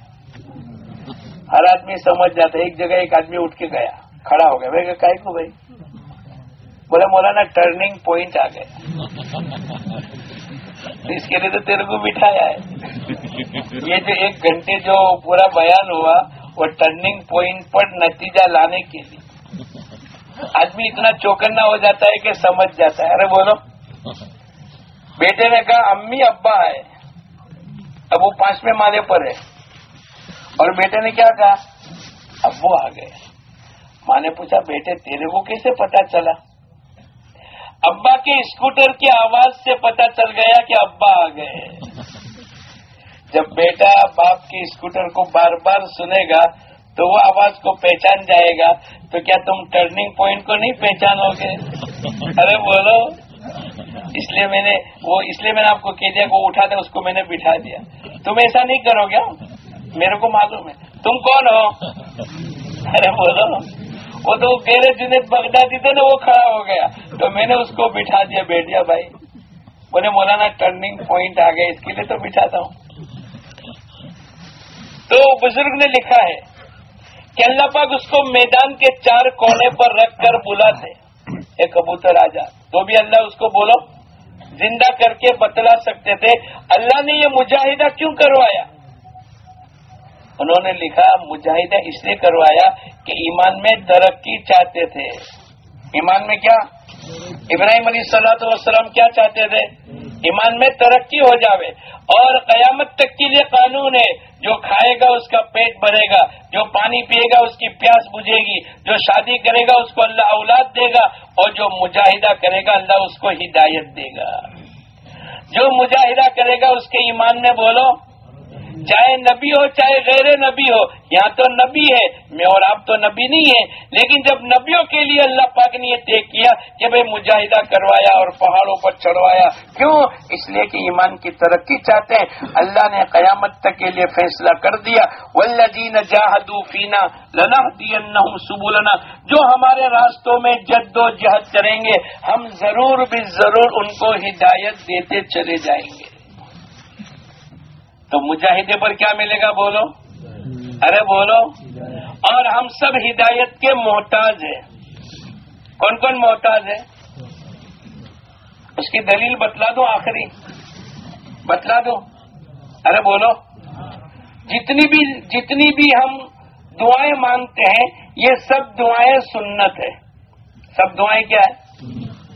ہر آدمی سمجھ جاتا ہے۔ ایک جگہ ایک آدمی اٹھ کے گیا، کھڑا ہو گیا، میں کہا کاہے کو بھائی؟ بولا مولانا ٹرننگ پوائنٹ آ گیا، اس کے لیے تو تیرے کو بٹھایا ہے۔ یہ جو ایک گھنٹے جو پورا بیان ہوا وہ ٹرننگ پوائنٹ پر نتیجہ لانے کے لیے آدمی اتنا چوکنا ہو جاتا ہے کہ سمجھ جاتا ہے. ارے بولو. بیٹے نے کہا امی ابا ہے. اب وہ پانچویں مالے پر ہے اور بیٹے نے کیا کہا ابو آ گئے. ماں نے پوچھا بیٹے تیرے کو کیسے پتا چلا؟ ابا کے اسکوٹر کی آواز سے پتا چل گیا کہ ابا آ گئے. جب بیٹا باپ کے اسکوٹر کو بار بار سنے گا تو وہ آواز کو پہچان جائے گا تو کیا تم ٹرننگ پوائنٹ کو نہیں پہچانو گے؟ ارے بولو. اس لیے میں نے وہ اس لیے میں نے آپ کو کہہ دیا وہ اٹھا تھا اس کو میں نے بٹھا دیا. تم ایسا نہیں کرو گے؟ میرے کو معلوم ہے. تم کون ہو؟ ارے بولو. وہ تو میرے جنید بغدادی تھے نا وہ کھڑا ہو گیا تو میں نے اس کو بٹھا دیا. بیٹھ جا بھائی. بولے مولانا ٹرننگ پوائنٹ آ گیا اس کے لیے تو بٹھاتا ہوں. تو بزرگ نے لکھا ہے کہ اللہ پاک اس کو میدان کے چار کونے پر رکھ کر بلاتے. ایک کبوتر آ جا تو بھی اللہ اس کو بولو زندہ کر کے بتلا سکتے تھے. اللہ نے یہ مجاہدہ کیوں کروایا؟ انہوں نے لکھا مجاہدہ اس لیے کروایا کہ ایمان میں ترقی چاہتے تھے. ایمان میں کیا؟ ابراہیم علیہ الصلوۃ والسلام کیا چاہتے تھے؟ ایمان میں ترقی ہو جاوے. اور قیامت تک کے لیے قانون ہے جو کھائے گا اس کا پیٹ بھرے گا, جو پانی پیے گا اس کی پیاس بجھے گی, جو شادی کرے گا اس کو اللہ اولاد دے گا, اور جو مجاہدہ کرے گا اللہ اس کو ہدایت دے گا. جو مجاہدہ کرے گا اس کے ایمان میں بولو چاہے نبی ہو چاہے غیر نبی ہو. یہاں تو نبی ہے, میں اور آپ تو نبی نہیں ہے, لیکن جب نبیوں کے لیے اللہ پاک نے یہ طے کیا کہ بھئی مجاہدہ کروایا اور پہاڑوں پر چڑھوایا, کیوں؟ اس لیے کہ ایمان کی ترقی چاہتے ہیں. اللہ نے قیامت تک کے لیے فیصلہ کر دیا والذین جاہدوا فینا لنہدینہم سبلنا. جو ہمارے راستوں میں جد و جہد کریں گے ہم ضرور بھی ضرور ان کو ہدایت دیتے چلے جائیں گے. تو مجاہدے پر کیا ملے گا بولو؟ ارے بولو. اور ہم سب ہدایت کے محتاج ہیں. کون کون محتاج ہے؟ اس کی دلیل بتلا دو, آخری بتلا دو. ارے بولو. جتنی بھی جتنی بھی ہم دعائیں مانگتے ہیں یہ سب دعائیں سنت ہے. سب دعائیں کیا ہے؟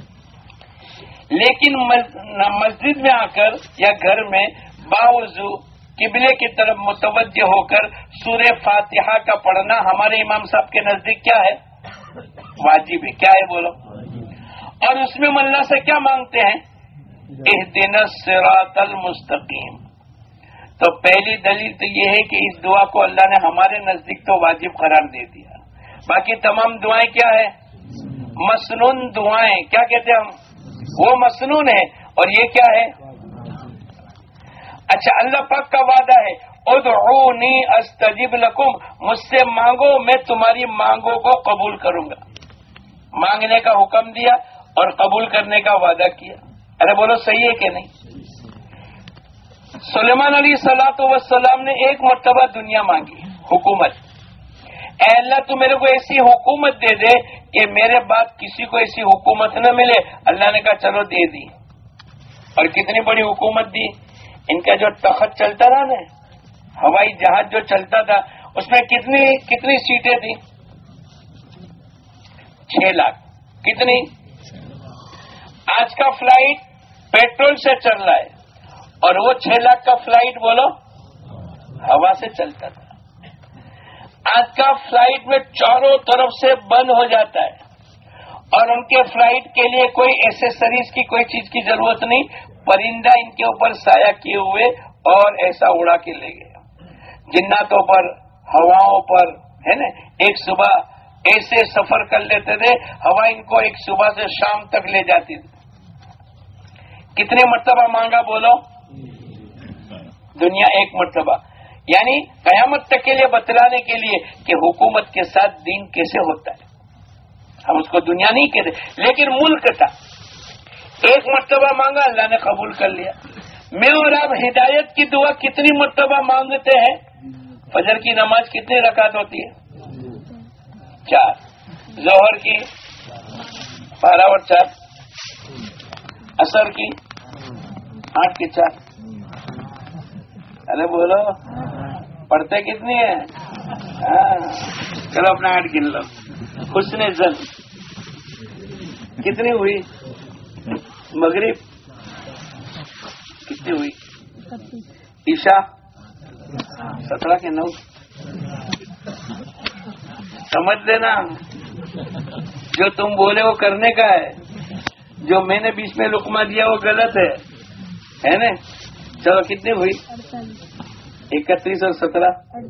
لیکن مسجد میں آ کر یا گھر میں باوضو قبلے کی طرف متوجہ ہو کر سورہ فاتحہ کا پڑھنا ہمارے امام صاحب کے نزدیک کیا ہے؟ واجب ہے. کیا ہے بولو؟ اور اس میں ہم اللہ سے کیا مانگتے ہیں؟ اہدنا الصراط المستقیم. تو پہلی دلیل تو یہ ہے کہ اس دعا کو اللہ نے ہمارے نزدیک تو واجب قرار دے دیا. باقی تمام دعائیں کیا ہے؟ مسنون دعائیں. کیا کہتے ہیں ہم؟ وہ مسنون ہے. اور یہ کیا ہے؟ اچھا, اللہ پاک کا وعدہ ہے ادعونی استجب لکم, مجھ سے مانگو میں تمہاری مانگوں کو قبول کروں گا. مانگنے کا حکم دیا اور قبول کرنے کا وعدہ کیا. ارے بولو صحیح ہے کہ نہیں؟ سلیمان علیہ الصلوۃ والسلام نے ایک مرتبہ دنیا مانگی, حکومت. اے اللہ تو میرے کو ایسی حکومت دے دے کہ میرے بعد کسی کو ایسی حکومت نہ ملے. اللہ نے کہا چلو دے دی. اور کتنی بڑی حکومت دی. ان کا جو تخت چلتا رہا نا, ہوائی جہاز جو چلتا تھا, اس میں کتنی کتنی سیٹیں تھیں؟ چھ لاکھ. کتنی؟ آج کا فلائٹ پیٹرول سے چل رہا ہے اور وہ چھ لاکھ کا فلائٹ بولو ہوا سے چلتا تھا. آج کا فلائٹ میں چاروں طرف سے بند ہو جاتا ہے اور ان کے فلائٹ کے لیے کوئی ایسیسریز کی کوئی چیز کی ضرورت نہیں. پرندہ ان کے اوپر سایہ کیے ہوئے اور ایسا اڑا کے لے گیا. جناتوں پر, ہواؤں پر, ہے نا. ایک صبح ایسے سفر کر لیتے تھے, ہوا ان کو ایک صبح سے شام تک لے جاتی تھی. کتنے مرتبہ مانگا بولو؟ دنیا ایک مرتبہ. یعنی قیامت تک کے لیے بتلانے کے لیے کہ حکومت کے ساتھ دین کیسے ہوتا ہے. ہم اس کو دنیا نہیں کہتے لیکن ملک تھا. ایک مرتبہ مانگا, اللہ نے قبول کر لیا. میں اور آپ ہدایت کی دعا کتنی مرتبہ مانگتے ہیں؟ فجر کی نماز کتنی رکعت ہوتی ہے؟ چار. ظہر کی بارہ اور چار. عصر کی آٹھ کی چار. ارے بولو پڑھتے کتنی ہیں؟ چلو اپنا ہاتھ گن لو. حسن زن کتنی ہوئی؟ مغرب کتنی ہوئی؟ عشاء سترہ کے نو. سمجھ لینا جو تم بولے وہ کرنے کا ہے، جو میں نے بیچ میں لقمہ دیا وہ غلط ہے، ہے نا؟ چلو کتنی ہوئی؟ اکتیس اور سترہ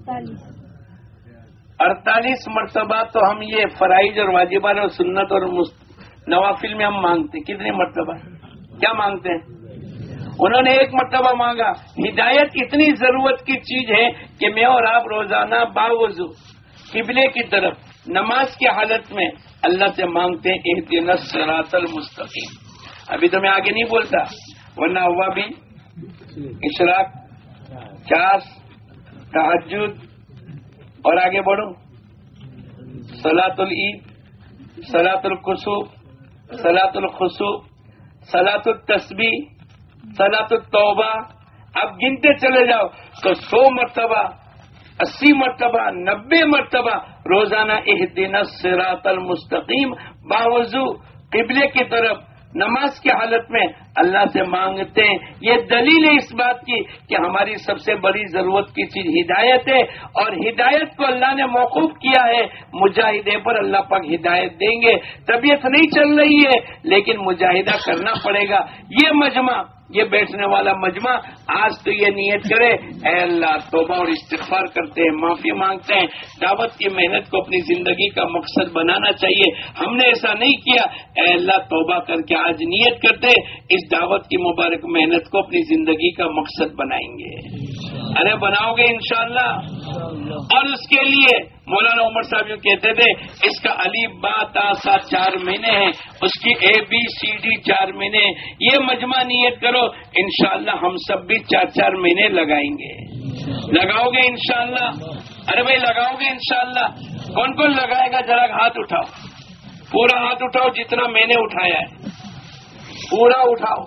اڑتالیس مرتبہ. تو ہم یہ فرائض اور واجبات اور سنت اور نوافل میں ہم مانگتے کتنی مرتبہ؟ کیا مانگتے ہیں؟ انہوں نے ایک مرتبہ مانگا. ہدایت اتنی ضرورت کی چیز ہے کہ میں اور آپ روزانہ باوضو قبلے کی طرف نماز کی حالت میں اللہ سے مانگتے ہیں اہدنا الصراط المستقیم. ابھی تو میں آگے نہیں بولتا، ورنہ ہوا بھی اشراق، چاس، تہجد، اور آگے بڑھو صلاۃ العید، صلاۃ الکسوف، صلاۃ الخسوف، صلاۃ التسبیح، صلاۃ التوبہ. اب گنتے چلے جاؤ تو سو مرتبہ، اسی مرتبہ، نبے مرتبہ روزانہ اہدنا الصراط المستقیم باوضو قبلے کی طرف نماز کی حالت میں اللہ سے مانگتے ہیں. یہ دلیل ہے اس بات کی کہ ہماری سب سے بڑی ضرورت کی چیز ہدایت ہے، اور ہدایت کو اللہ نے موقوف کیا ہے مجاہدے پر. اللہ پاک ہدایت دیں گے. طبیعت نہیں چل رہی ہے لیکن مجاہدہ کرنا پڑے گا. یہ مجمع، یہ بیٹھنے والا مجمع آج تو یہ نیت کرے اے اللہ توبہ اور استغفار کرتے ہیں، معافی مانگتے ہیں، دعوت کی محنت کو اپنی زندگی کا مقصد بنانا چاہیے. ہم نے ایسا نہیں کیا، اے اللہ توبہ کر کے آج نیت کرتے اس دعوت کی مبارک محنت کو اپنی زندگی کا مقصد بنائیں گے. ارے بناؤ گے انشاءاللہ. اور اس کے لیے مولانا عمر صاحب یوں کہتے تھے اس کا الف با تا سا چار مہینے ہیں، اس کی اے بی سی ڈی چار مہینے. یہ مجمع نیت کرو انشاءاللہ ہم سب بھی چار چار مہینے لگائیں گے. لگاؤ گے انشاءاللہ؟ ارے بھائی لگاؤ گے انشاءاللہ؟ کون کون لگائے گا؟ ذرا ہاتھ اٹھاؤ، پورا ہاتھ اٹھاؤ جتنا میں نے اٹھایا ہے، پورا اٹھاؤ.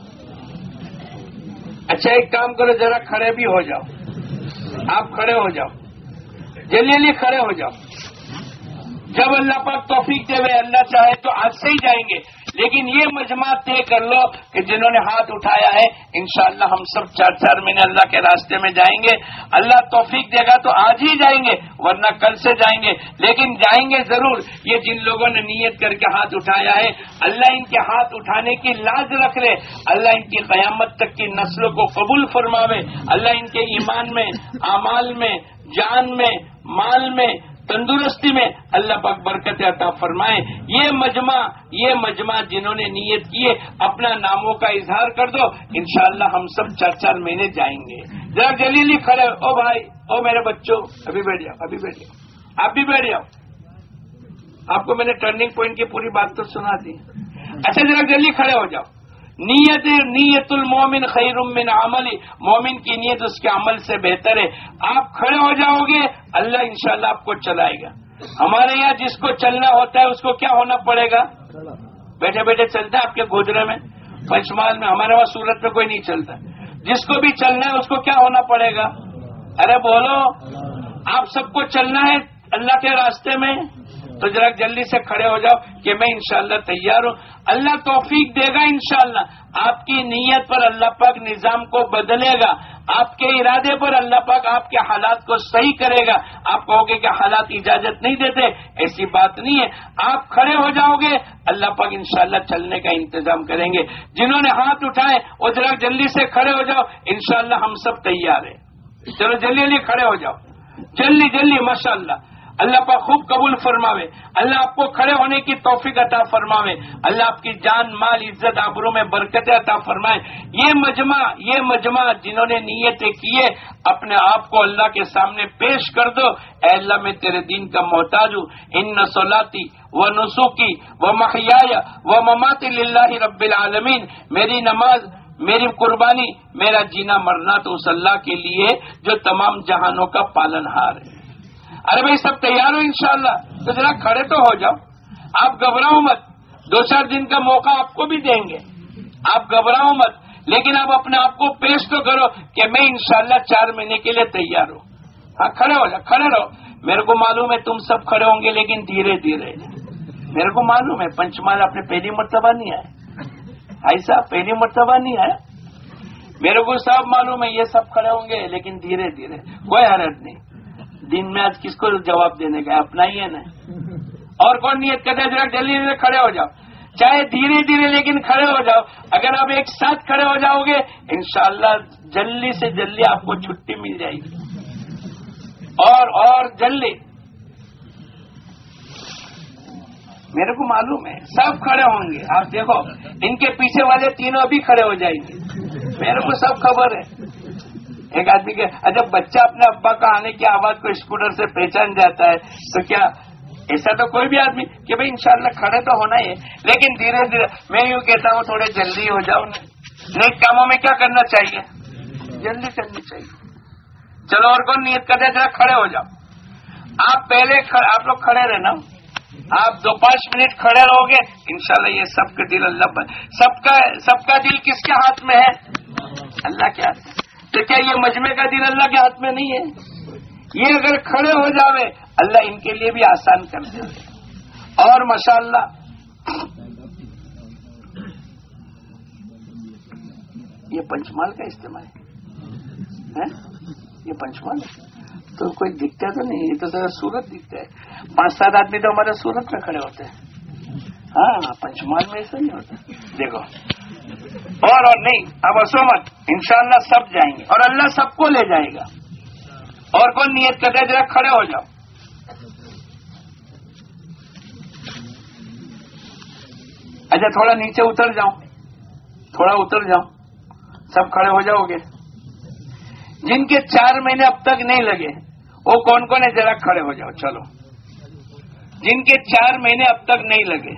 اچھا ایک کام کرو، ذرا کھڑے بھی ہو جاؤ. آپ کھڑے ہو جاؤ، جلدی جلدی کھڑے ہو جاؤ. جب اللہ پاک توفیق دے ہوئے اللہ چاہے تو آج سے ہی جائیں گے، لیکن یہ مجمع طے کر لو کہ جنہوں نے ہاتھ اٹھایا ہے انشاءاللہ ہم سب چار چار مہینے اللہ کے راستے میں جائیں گے. اللہ توفیق دے گا تو آج ہی جائیں گے ورنہ کل سے جائیں گے، لیکن جائیں گے ضرور. یہ جن لوگوں نے نیت کر کے ہاتھ اٹھایا ہے اللہ ان کے ہاتھ اٹھانے کی لاج رکھ لے. اللہ ان کی قیامت تک کی نسلوں کو قبول فرماوے. اللہ ان کے ایمان میں، اعمال میں، جان میں، مال میں، تندرستی میں اللہ پاک برکت عطا فرمائے. یہ مجمع یہ مجمع جنہوں نے نیت کیے اپنا ناموں کا اظہار کر دو، انشاءاللہ ہم سب چار چار مہینے جائیں گے. ذرا جلیلی کھڑے او بھائی، او میرے بچوں، ابھی بیٹھ جاؤ، ابھی بیٹھ جاؤ، آپ بھی بیٹھ جاؤ. آپ کو میں نے ٹرننگ پوائنٹ کی پوری بات تو سنا دی. اچھا ذرا جلدی کھڑے ہو جاؤ. نیت نیت المومن خیر من عمل، مومن کی نیت اس کے عمل سے بہتر ہے. آپ کھڑے ہو جاؤ گے اللہ انشاءاللہ آپ کو چلائے گا. ہمارے یہاں جس کو چلنا ہوتا ہے اس کو کیا ہونا پڑے گا؟ بیٹھے بیٹھے چلتا ہے. آپ کے گوجرے میں، پنچمال میں، ہمارے وہاں سورت میں کوئی نہیں چلتا. جس کو بھی چلنا ہے اس کو کیا ہونا پڑے گا؟ ارے بولو، آپ سب کو چلنا ہے اللہ کے راستے میں تو ذرا جلدی سے کھڑے ہو جاؤ کہ میں انشاءاللہ تیار ہوں. اللہ توفیق دے گا انشاءاللہ. آپ کی نیت پر اللہ پاک نظام کو بدلے گا. آپ کے ارادے پر اللہ پاک آپ کے حالات کو صحیح کرے گا. آپ کہو گے کہ حالات اجازت نہیں دیتے، ایسی بات نہیں ہے. آپ کھڑے ہو جاؤ گے اللہ پاک انشاءاللہ چلنے کا انتظام کریں گے. جنہوں نے ہاتھ اٹھائے وہ ذرا جلدی سے کھڑے ہو جاؤ، انشاءاللہ ہم سب تیار ہیں. چلو جلدی جلدی کھڑے ہو جاؤ، جلدی جلدی. ماشاءاللہ اللہ پاک خوب قبول فرماوے. اللہ آپ کو کھڑے ہونے کی توفیق عطا فرماوے. اللہ آپ کی جان، مال، عزت، آبرو میں برکت عطا فرمائے. یہ مجمع یہ مجمع جنہوں نے نیتیں کیے اپنے آپ کو اللہ کے سامنے پیش کر دو. اے اللہ میں تیرے دین کا محتاج ہوں. ان صلاتی و نسکی و محیای و مماتی للہ رب العالمین. میری نماز، میری قربانی، میرا جینا مرنا تو اس اللہ کے لیے جو تمام جہانوں کا پالن ہار ہے. ارے بھائی سب تیار ہو انشاءاللہ تو ذرا کھڑے تو ہو جاؤ. آپ گھبراؤ مت، دو چار دن کا موقع آپ کو بھی دیں گے. آپ گھبراؤ مت، لیکن آپ اپنے آپ کو پیش تو کرو کہ میں انشاءاللہ چار مہینے کے لیے تیار ہوں. ہاں کھڑے ہو جاؤ، کھڑے رہو. میرے کو معلوم ہے تم سب کھڑے ہوں گے لیکن دھیرے دھیرے. میرے کو معلوم ہے پنچمال اپنے پہلی مرتبہ نہیں آئے ایسا پہلی مرتبہ نہیں آیا. میرے کو سب معلوم ہے یہ سب کھڑے ہوں گے لیکن دھیرے دھیرے. کوئی حرج نہیں. دن میں آج کس کو جواب دینے کا اپنا ہی ہے نا. اور کون نیت کرتا ہے ذرا جلدی جلدی کھڑے ہو جاؤ, چاہے دھیرے دھیرے لیکن کھڑے ہو جاؤ. اگر آپ ایک ساتھ کھڑے ہو جاؤ گے انشاءاللہ جلدی سے جلدی آپ کو چھٹی مل جائے گی. اور اور جلدی. میرے کو معلوم ہے سب کھڑے ہوں گے. آپ دیکھو ان کے پیچھے والے تینوں بھی کھڑے ہو جائیں گے. میرے کو سب خبر ہے. ایک آدمی کے اچھا بچہ اپنے ابا کا آنے کی آواز کو اسکوٹر سے پہچان جاتا ہے تو کیا ایسا تو کوئی بھی آدمی کہ بھائی انشاءاللہ کھڑے تو ہونا ہی ہے لیکن دھیرے دھیرے. میں یوں کہتا ہوں تھوڑے جلدی ہو جاؤ. نیک کاموں میں کیا کرنا چاہیے؟ جلدی کرنی چاہیے. چلو اور کون نیت کرتے ہیں ذرا کھڑے ہو جاؤ. آپ پہلے آپ لوگ کھڑے رہنا. آپ دو پانچ منٹ کھڑے رہو گے انشاءاللہ یہ سب کا دل اللہ پر. سب کا سب کا دل کس کے ہاتھ میں ہے؟ اللہ کے ہاتھ میں. تو کیا یہ مجمع کا دل اللہ کے ہاتھ میں نہیں ہے؟ یہ اگر کھڑے ہو جاوے اللہ ان کے لیے بھی آسان کر دے. اور ماشاءاللہ یہ پنچمال کا استعمال ہے. یہ پنچمال ہے تو کوئی دکھتا تو نہیں. یہ تو ذرا صورت دکھتا ہے. پانچ سات آدمی تو ہمارے صورت میں کھڑے ہوتے ہیں. ہاں پنچمال میں ایسا نہیں ہوتا. دیکھو اور اور نہیں اب ہنسو مت. انشاءاللہ سب جائیں گے اور اللہ سب کو لے جائے گا. اور کون نیت کرتے ذرا کھڑے ہو جاؤ. اچھا تھوڑا نیچے اتر جاؤ. تھوڑا اتر جاؤ. سب کھڑے ہو جاؤ گے. جن کے چار مہینے اب تک نہیں لگے وہ کون کون ہے ذرا کھڑے ہو جاؤ. چلو جن کے چار مہینے اب تک نہیں لگے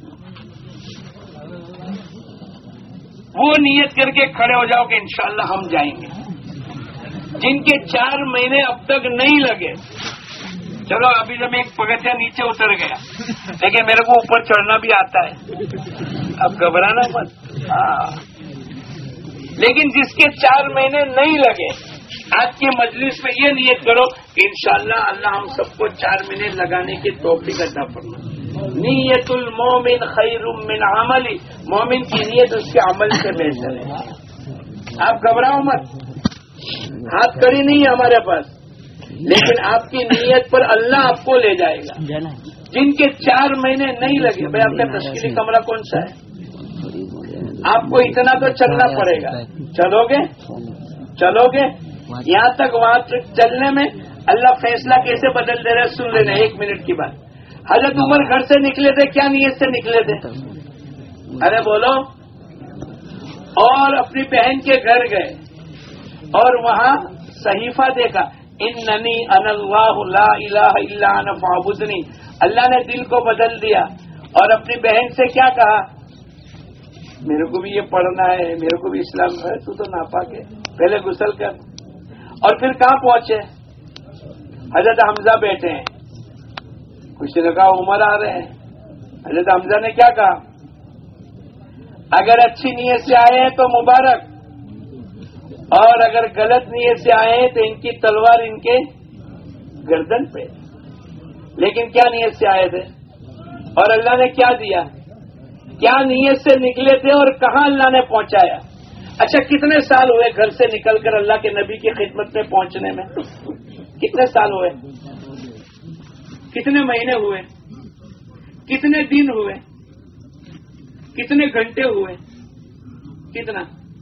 وہ نیت کر کے کھڑے ہو جاؤ کہ انشاءاللہ ہم جائیں گے. جن کے چار مہینے اب تک نہیں لگے چلو ابھی تو میں ایک پگتھیا نیچے اتر گیا لیکن میرے کو اوپر چڑھنا بھی آتا ہے. اب گھبرانا مت. ہاں لیکن جس کے چار مہینے نہیں لگے آج کی مجلس میں یہ نیت کرو کہ انشاءاللہ اللہ ہم سب کو چار مہینے لگانے کی توفیق عطا فرمائے. نیت المومن خیر من عملی. مومن کی نیت اس کے عمل سے بہتر ہے. آپ گھبراؤ مت. ہاتھ کڑی نہیں ہے ہمارے پاس لیکن آپ کی نیت پر اللہ آپ کو لے جائے گا. جن کے چار مہینے نہیں لگے بھائی آپ کا تشکیلی کمرہ کون سا ہے؟ آپ کو اتنا تو چلنا پڑے گا. چلو گے چلو گے یہاں تک وہاں تک چلنے میں اللہ فیصلہ کیسے بدل دے رہے سن لینا. ایک منٹ کی بات. حضرت عمر گھر سے نکلے تھے کیا نیت سے نکلے تھے؟ ارے بولو. اور اپنی بہن کے گھر گئے اور وہاں صحیفہ دیکھا اننی انا اللہ لا الہ الا انا فاعبدنی. اللہ نے دل کو بدل دیا اور اپنی بہن سے کیا کہا؟ میرے کو بھی یہ پڑھنا ہے, میرے کو بھی اسلام ہے. تو تو ناپاک ہے, پہلے غسل کر. اور پھر کہاں پہنچے؟ حضرت حمزہ بیٹھے ہیں. کسی نے کہا عمر آ رہے ہیں. حضرت حمزہ نے کیا کہا؟ اگر اچھی نیت سے آئے ہیں تو مبارک, اور اگر غلط نیت سے آئے ہیں تو ان کی تلوار ان کے گردن پہ. لیکن کیا نیت سے آئے تھے اور اللہ نے کیا دیا؟ کیا نیت سے نکلے تھے اور کہاں اللہ نے پہنچایا؟ اچھا کتنے سال ہوئے گھر سے نکل کر اللہ کے نبی کی خدمت میں پہنچنے میں؟ کتنے سال ہوئے؟ کتنے مہینے ہوئے؟ کتنے دن ہوئے؟ کتنے گھنٹے ہوئے؟ کتنا؟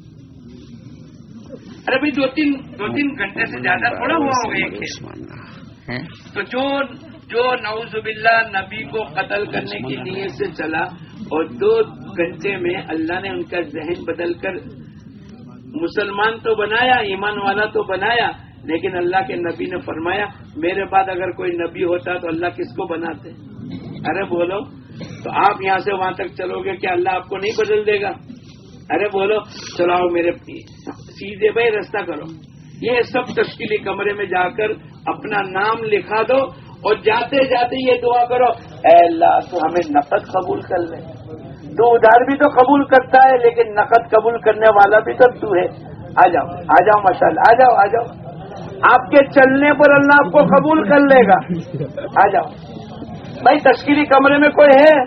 ارے بھائی دو تین دو تین گھنٹے سے زیادہ تھوڑا ہوا ہوگا یہ کھیل. تو جو جو نعوذ باللہ نبی کو قتل کرنے کی نیت سے چلا اور دو گھنٹے میں اللہ نے ان کا ذہن بدل کر مسلمان تو بنایا, ایمان والا تو بنایا, لیکن اللہ کے نبی نے فرمایا میرے بعد اگر کوئی نبی ہوتا تو اللہ کس کو بناتے؟ ارے بولو. تو آپ یہاں سے وہاں تک چلو گے کہ اللہ آپ کو نہیں بدل دے گا؟ ارے بولو چلاؤ میرے سیدھے بھائی راستہ کرو. یہ سب تشکیلی کمرے میں جا کر اپنا نام لکھا دو اور جاتے جاتے یہ دعا کرو اے اللہ تو ہمیں نقد قبول کر لے. تو ادھار بھی تو قبول کرتا ہے لیکن نقد قبول کرنے والا بھی تو تو ہے. آ جاؤ آ جاؤ ماشاءاللہ آ جاؤ آ جاؤ آپ کے چلنے پر اللہ آپ کو قبول کر لے گا. آ جاؤ بھائی, تشکیلی کمرے میں کوئی ہے؟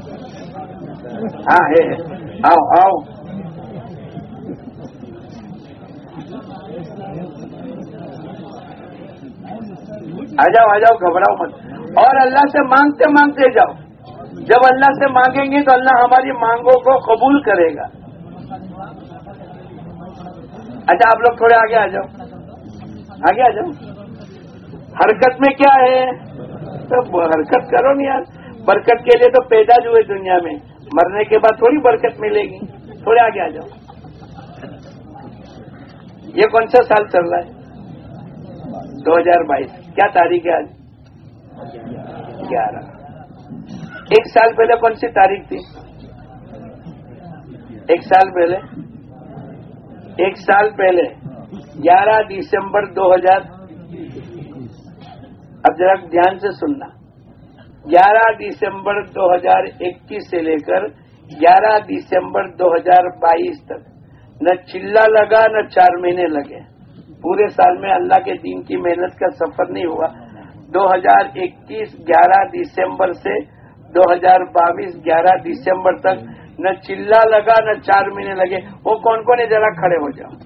ہاں ہے, آؤ آؤ. آ جاؤ آ جاؤ, گھبراؤ مت. اور اللہ سے مانگتے مانگتے جاؤ. جب اللہ سے مانگیں گے تو اللہ ہماری مانگوں کو قبول کرے گا. اچھا آپ لوگ تھوڑے آگے آ جاؤ, آگے آ جاؤ. حرکت میں کیا ہے؟ تو حرکت کرو نا یار. برکت کے لیے تو پیدا جو ہوئے دنیا میں, مرنے کے بعد تھوڑی برکت ملے گی. تھوڑے آگے آ جاؤ. یہ کون سا سال چل رہا ہے؟ دو ہزار بائیس. کیا تاریخ ہے آج؟ گیارہ. ایک سال پہلے کون سی تاریخ تھی؟ ایک سال پہلے ایک سال پہلے گیارہ دسمبر دو ہزار. اب ذرا دھیان سے سننا. گیارہ دسمبر دو ہزار اکیس سے لے کر گیارہ دسمبر دو ہزار بائیس تک نہ چلا لگا نہ چار مہینے لگے. پورے سال میں اللہ کے دین کی محنت کا سفر نہیں ہوا. دو ہزار اکیس گیارہ دسمبر سے دو ہزار بائیس گیارہ دسمبر تک نہ چلا لگا نہ چار مہینے لگے. وہ کون کون ہے؟ ذرا کھڑے ہو جاؤ.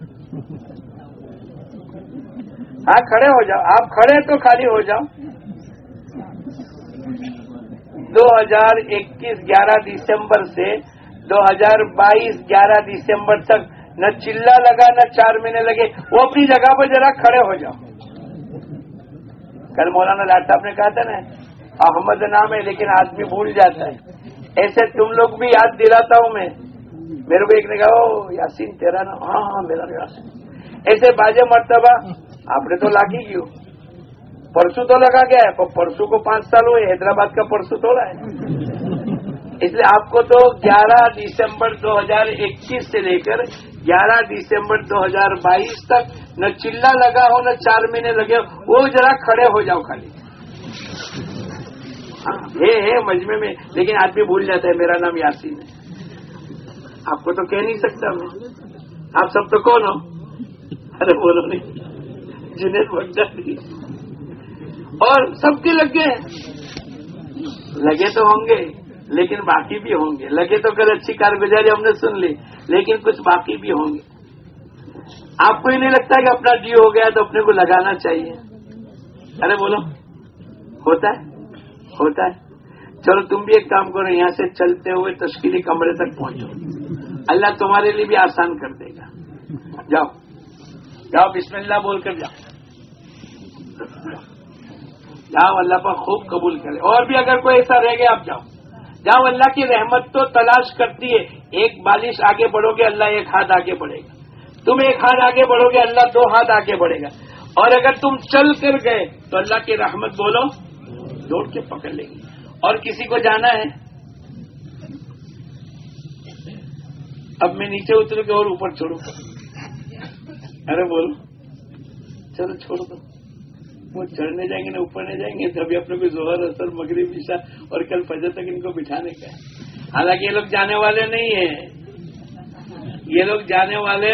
ہاں کھڑے ہو جاؤ. آپ کھڑے تو خالی ہو جاؤ. دو ہزار اکیس گیارہ دسمبر سے دو ہزار بائیس گیارہ دسمبر تک نہ چلا لگا نہ چار مہینے لگے. وہ اپنی جگہ پر ذرا کھڑے ہو جاؤ. کل مولانا لاٹ صاحب نے کہا تھا نا, احمد نام ہے لیکن آدمی بھول جاتا ہے. ایسے تم لوگ بھی یاد دلاتا ہوں میں. میرے کو ایک نے کہا او یاسین تیرا نام؟ ہاں ہاں میرا نام یاسین. ایسے باجے مرتبہ آپ نے تو لاگی کیوں, پرسوں تو لگا گیا ہے, پرسوں کو پانچ سال ہوئے. حیدرآباد کا پرسوں تھوڑا ہے. اس لیے آپ کو تو گیارہ دسمبر دو ہزار اکیس سے لے کر گیارہ دسمبر دو ہزار بائیس تک نہ چلا لگا ہو نہ چار مہینے لگے ہو. وہ ذرا کھڑے ہو جاؤ خالی. ہے ہے مجمع میں, لیکن آدمی بھول جاتا ہے میرا نام یاسین ہے. آپ کو تو کہہ نہیں سکتا میں. آپ سب تو کون ہو؟ ارے بولو نہیں. جنید بغدادی. اور سب کے لگے لگے تو ہوں گے لیکن باقی بھی ہوں گے. لگے تو کل اچھی کارگزاری ہم نے سن لی, لیکن کچھ باقی بھی ہوں گے. آپ کو ہی نہیں لگتا کہ اپنا ڈی ہو گیا تو اپنے کو لگانا چاہیے؟ ارے بولو, ہوتا ہے ہوتا ہے. چلو تم بھی ایک کام کرو, یہاں سے چلتے ہوئے تشکیلی کمرے تک پہنچو. اللہ تمہارے لیے بھی آسان کر دے گا. جاؤ جاؤ, بسم اللہ بول کر جاؤ. جاؤ, اللہ پر خوب قبول کرے. اور بھی اگر کوئی ایسا رہ گیا آپ جاؤ جاؤ. اللہ کی رحمت تو تلاش کرتی ہے. ایک بالش آگے بڑھو گے اللہ ایک ہاتھ آگے بڑھے گا. تم ایک ہاتھ آگے بڑھو گے اللہ دو ہاتھ آگے بڑھے گا. اور اگر تم چل کر گئے تو اللہ کی رحمت بولو دوڑ کے پکڑ لے گی. اور کسی کو جانا ہے؟ اب میں نیچے اتر کے اور اوپر چھوڑوں. ارے بولو, چلو چھوڑ دو. وہ چڑھنے جائیں گے نا اوپر نہیں جائیں گے, تبھی اپنے کو ظہر اثر مغرب عشاء اور کل فجر تک ان کو بٹھانے کا ہے. حالانکہ یہ لوگ جانے والے نہیں ہیں. یہ لوگ جانے والے.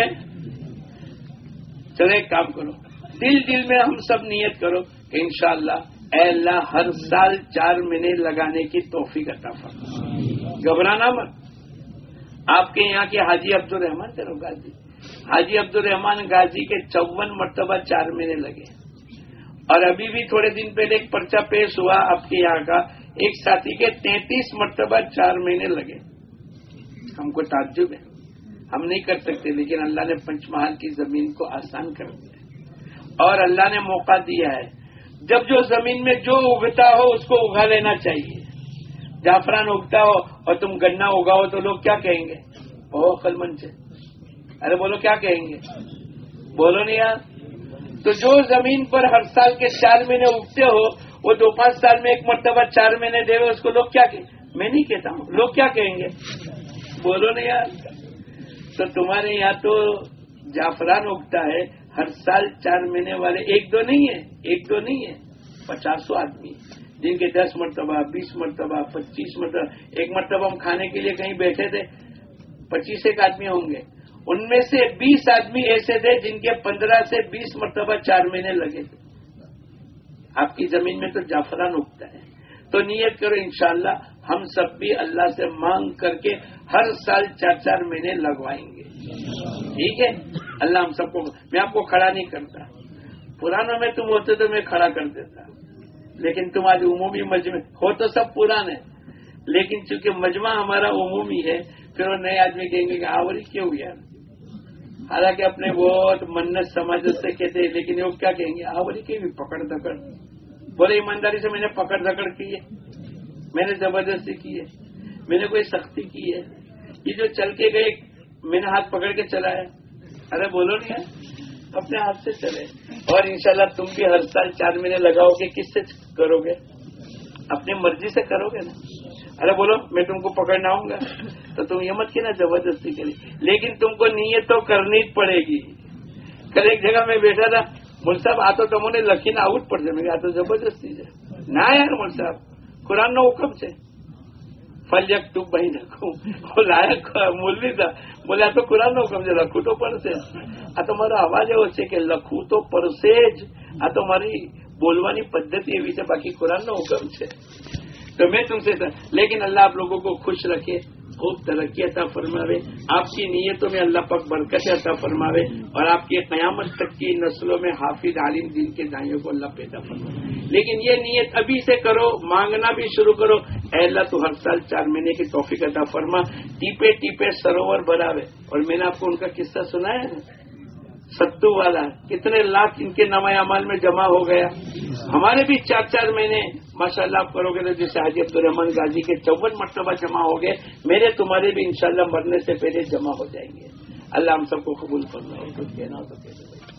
چلو ایک کام کرو, دل دل میں ہم سب نیت کرو کہ انشاءاللہ اے اللہ ہر سال چار مہینے لگانے کی توفیق عطا فرما. گھبرانا مت. آپ کے یہاں کے حاجی عبد الرحمان تھے غازی, حاجی عبد الرحمان غازی کے چون مرتبہ چار مہینے لگے. اور ابھی بھی تھوڑے دن پہلے ایک پرچہ پیش ہوا آپ کے یہاں کا, ایک ساتھی کے تینتیس مرتبہ چار مہینے لگے. ہم کو تعجب ہے, ہم نہیں کر سکتے, لیکن اللہ نے پنچ محل کی زمین کو آسان کر دیا اور اللہ نے موقع دیا ہے. جب جو زمین میں جو اگتا ہو اس کو اگا لینا چاہیے. جعفران اگتا ہو اور تم گنا اگاؤ تو لوگ کیا کہیں گے؟ بہت عقل مند سے. ارے بولو کیا کہیں گے؟ بولو نہیں یار. تو جو زمین پر ہر سال کے چار مہینے اگتے ہو وہ دو پانچ سال میں ایک مرتبہ چار مہینے دے اس کو لوگ کیا کہیں؟ میں نہیں کہتا ہوں, لوگ کیا کہیں گے؟ بولو نہیں یار. تو تمہارے یہاں تو جعفران اگتا ہے ہر سال چار مہینے والے ایک دو نہیں ہے, ایک دو نہیں ہے, پچاسوں آدمی جن کے دس مرتبہ بیس مرتبہ پچیس مرتبہ. ایک مرتبہ ہم کھانے کے لیے کہیں بیٹھے تھے, پچیس ایک آدمی ہوں گے ان میں سے بیس آدمی ایسے تھے جن کے پندرہ سے بیس مرتبہ چار مہینے لگے تھے. آپ کی زمین میں تو جعفران اگتا ہے. تو نیت کرو انشاءاللہ ہم سب بھی اللہ سے مانگ کر کے ہر سال چار چار مہینے لگوائیں گے. ٹھیک ہے؟ اللہ ہم سب کو. میں آپ کو کھڑا نہیں کرتا. پرانا میں تم ہوتے تو میں کھڑا کر دیتا, لیکن تم آج عمومی مجمع ہو تو سب پرانے, لیکن چونکہ مجمع ہمارا عمومی ہے پھر وہ نئے آدمی کہیں گے کہ آوری کیوں یار, حالانکہ اپنے بہت منت سماج سے کہتے ہیں, لیکن وہ کیا کہیں گے آوری کی بھی پکڑ دکڑ. بولے ایمانداری سے میں نے پکڑ دکڑ کی ہے, میں نے زبردستی کی ہے, میں نے کوئی سختی کی ہے, یہ جو چل کے گئے میں نے ہاتھ پکڑ کے چلا ہے. ارے بولو نہیں ہے, اپنے ہاتھ سے چلے. اور انشاءاللہ تم بھی ہر سال چار مہینے لگاؤ گے, کس سے کرو گے؟ اپنی مرضی سے کرو گے نا. ارے بولو میں تم کو پکڑنا آؤں گا تو تم یہ مت کی نا زبردستی کری, لیکن تم کو نیت تو کرنی پڑے گی. کل ایک جگہ میں بیٹھا تھا, مول صاحب آ تو تمہوں نے لکھی نا آؤٹ پڑ جائے, آ تو زبردستی ہے نا یار مول صاحب قرآن નો હુકમ છે. ફલ એક તું બહી નાખું લાયક મૂલવી था, બોલે આ તો કુરાન નો હુકમ છે, લખવું તો પડશે. આ તો મારો અવાજ એવો છે કે લખવું તો પડશે જ, આ તો મારી બોલવાની પદ્ધતિ એવી છે, બાકી કુરાન નો હુકમ છે. تو میں تم سے تھا, لیکن اللہ آپ لوگوں کو خوش رکھے, خوب ترقی عطا فرماوے, آپ کی نیتوں میں اللہ پاک برکت عطا فرماوے, اور آپ کی قیامت تک کی نسلوں میں حافظ عالم دین کے دائیوں کو اللہ پیدا فرماوے. لیکن یہ نیت ابھی سے کرو, مانگنا بھی شروع کرو, اے اللہ تو ہر سال چار مہینے کی توفیق عطا فرما. ٹیپے ٹیپے سروور بھراوے. اور میں نے آپ کو ان کا قصہ سنایا ہے نا, ستو والا, کتنے لاکھ ان کے نمائے اعمال میں جمع ہو گیا. ہمارے بھی چار چار مہینے ماشاءاللہ آپ کرو گے تو جیسے حاجی عبدالرحمان غازی کے چون مرتبہ جمع ہو گئے, میرے تمہارے بھی انشاءاللہ مرنے سے پہلے جمع ہو جائیں گے. اللہ ہم سب کو قبول فرمائے. کچھ کہنا ہو تو کہہ دو.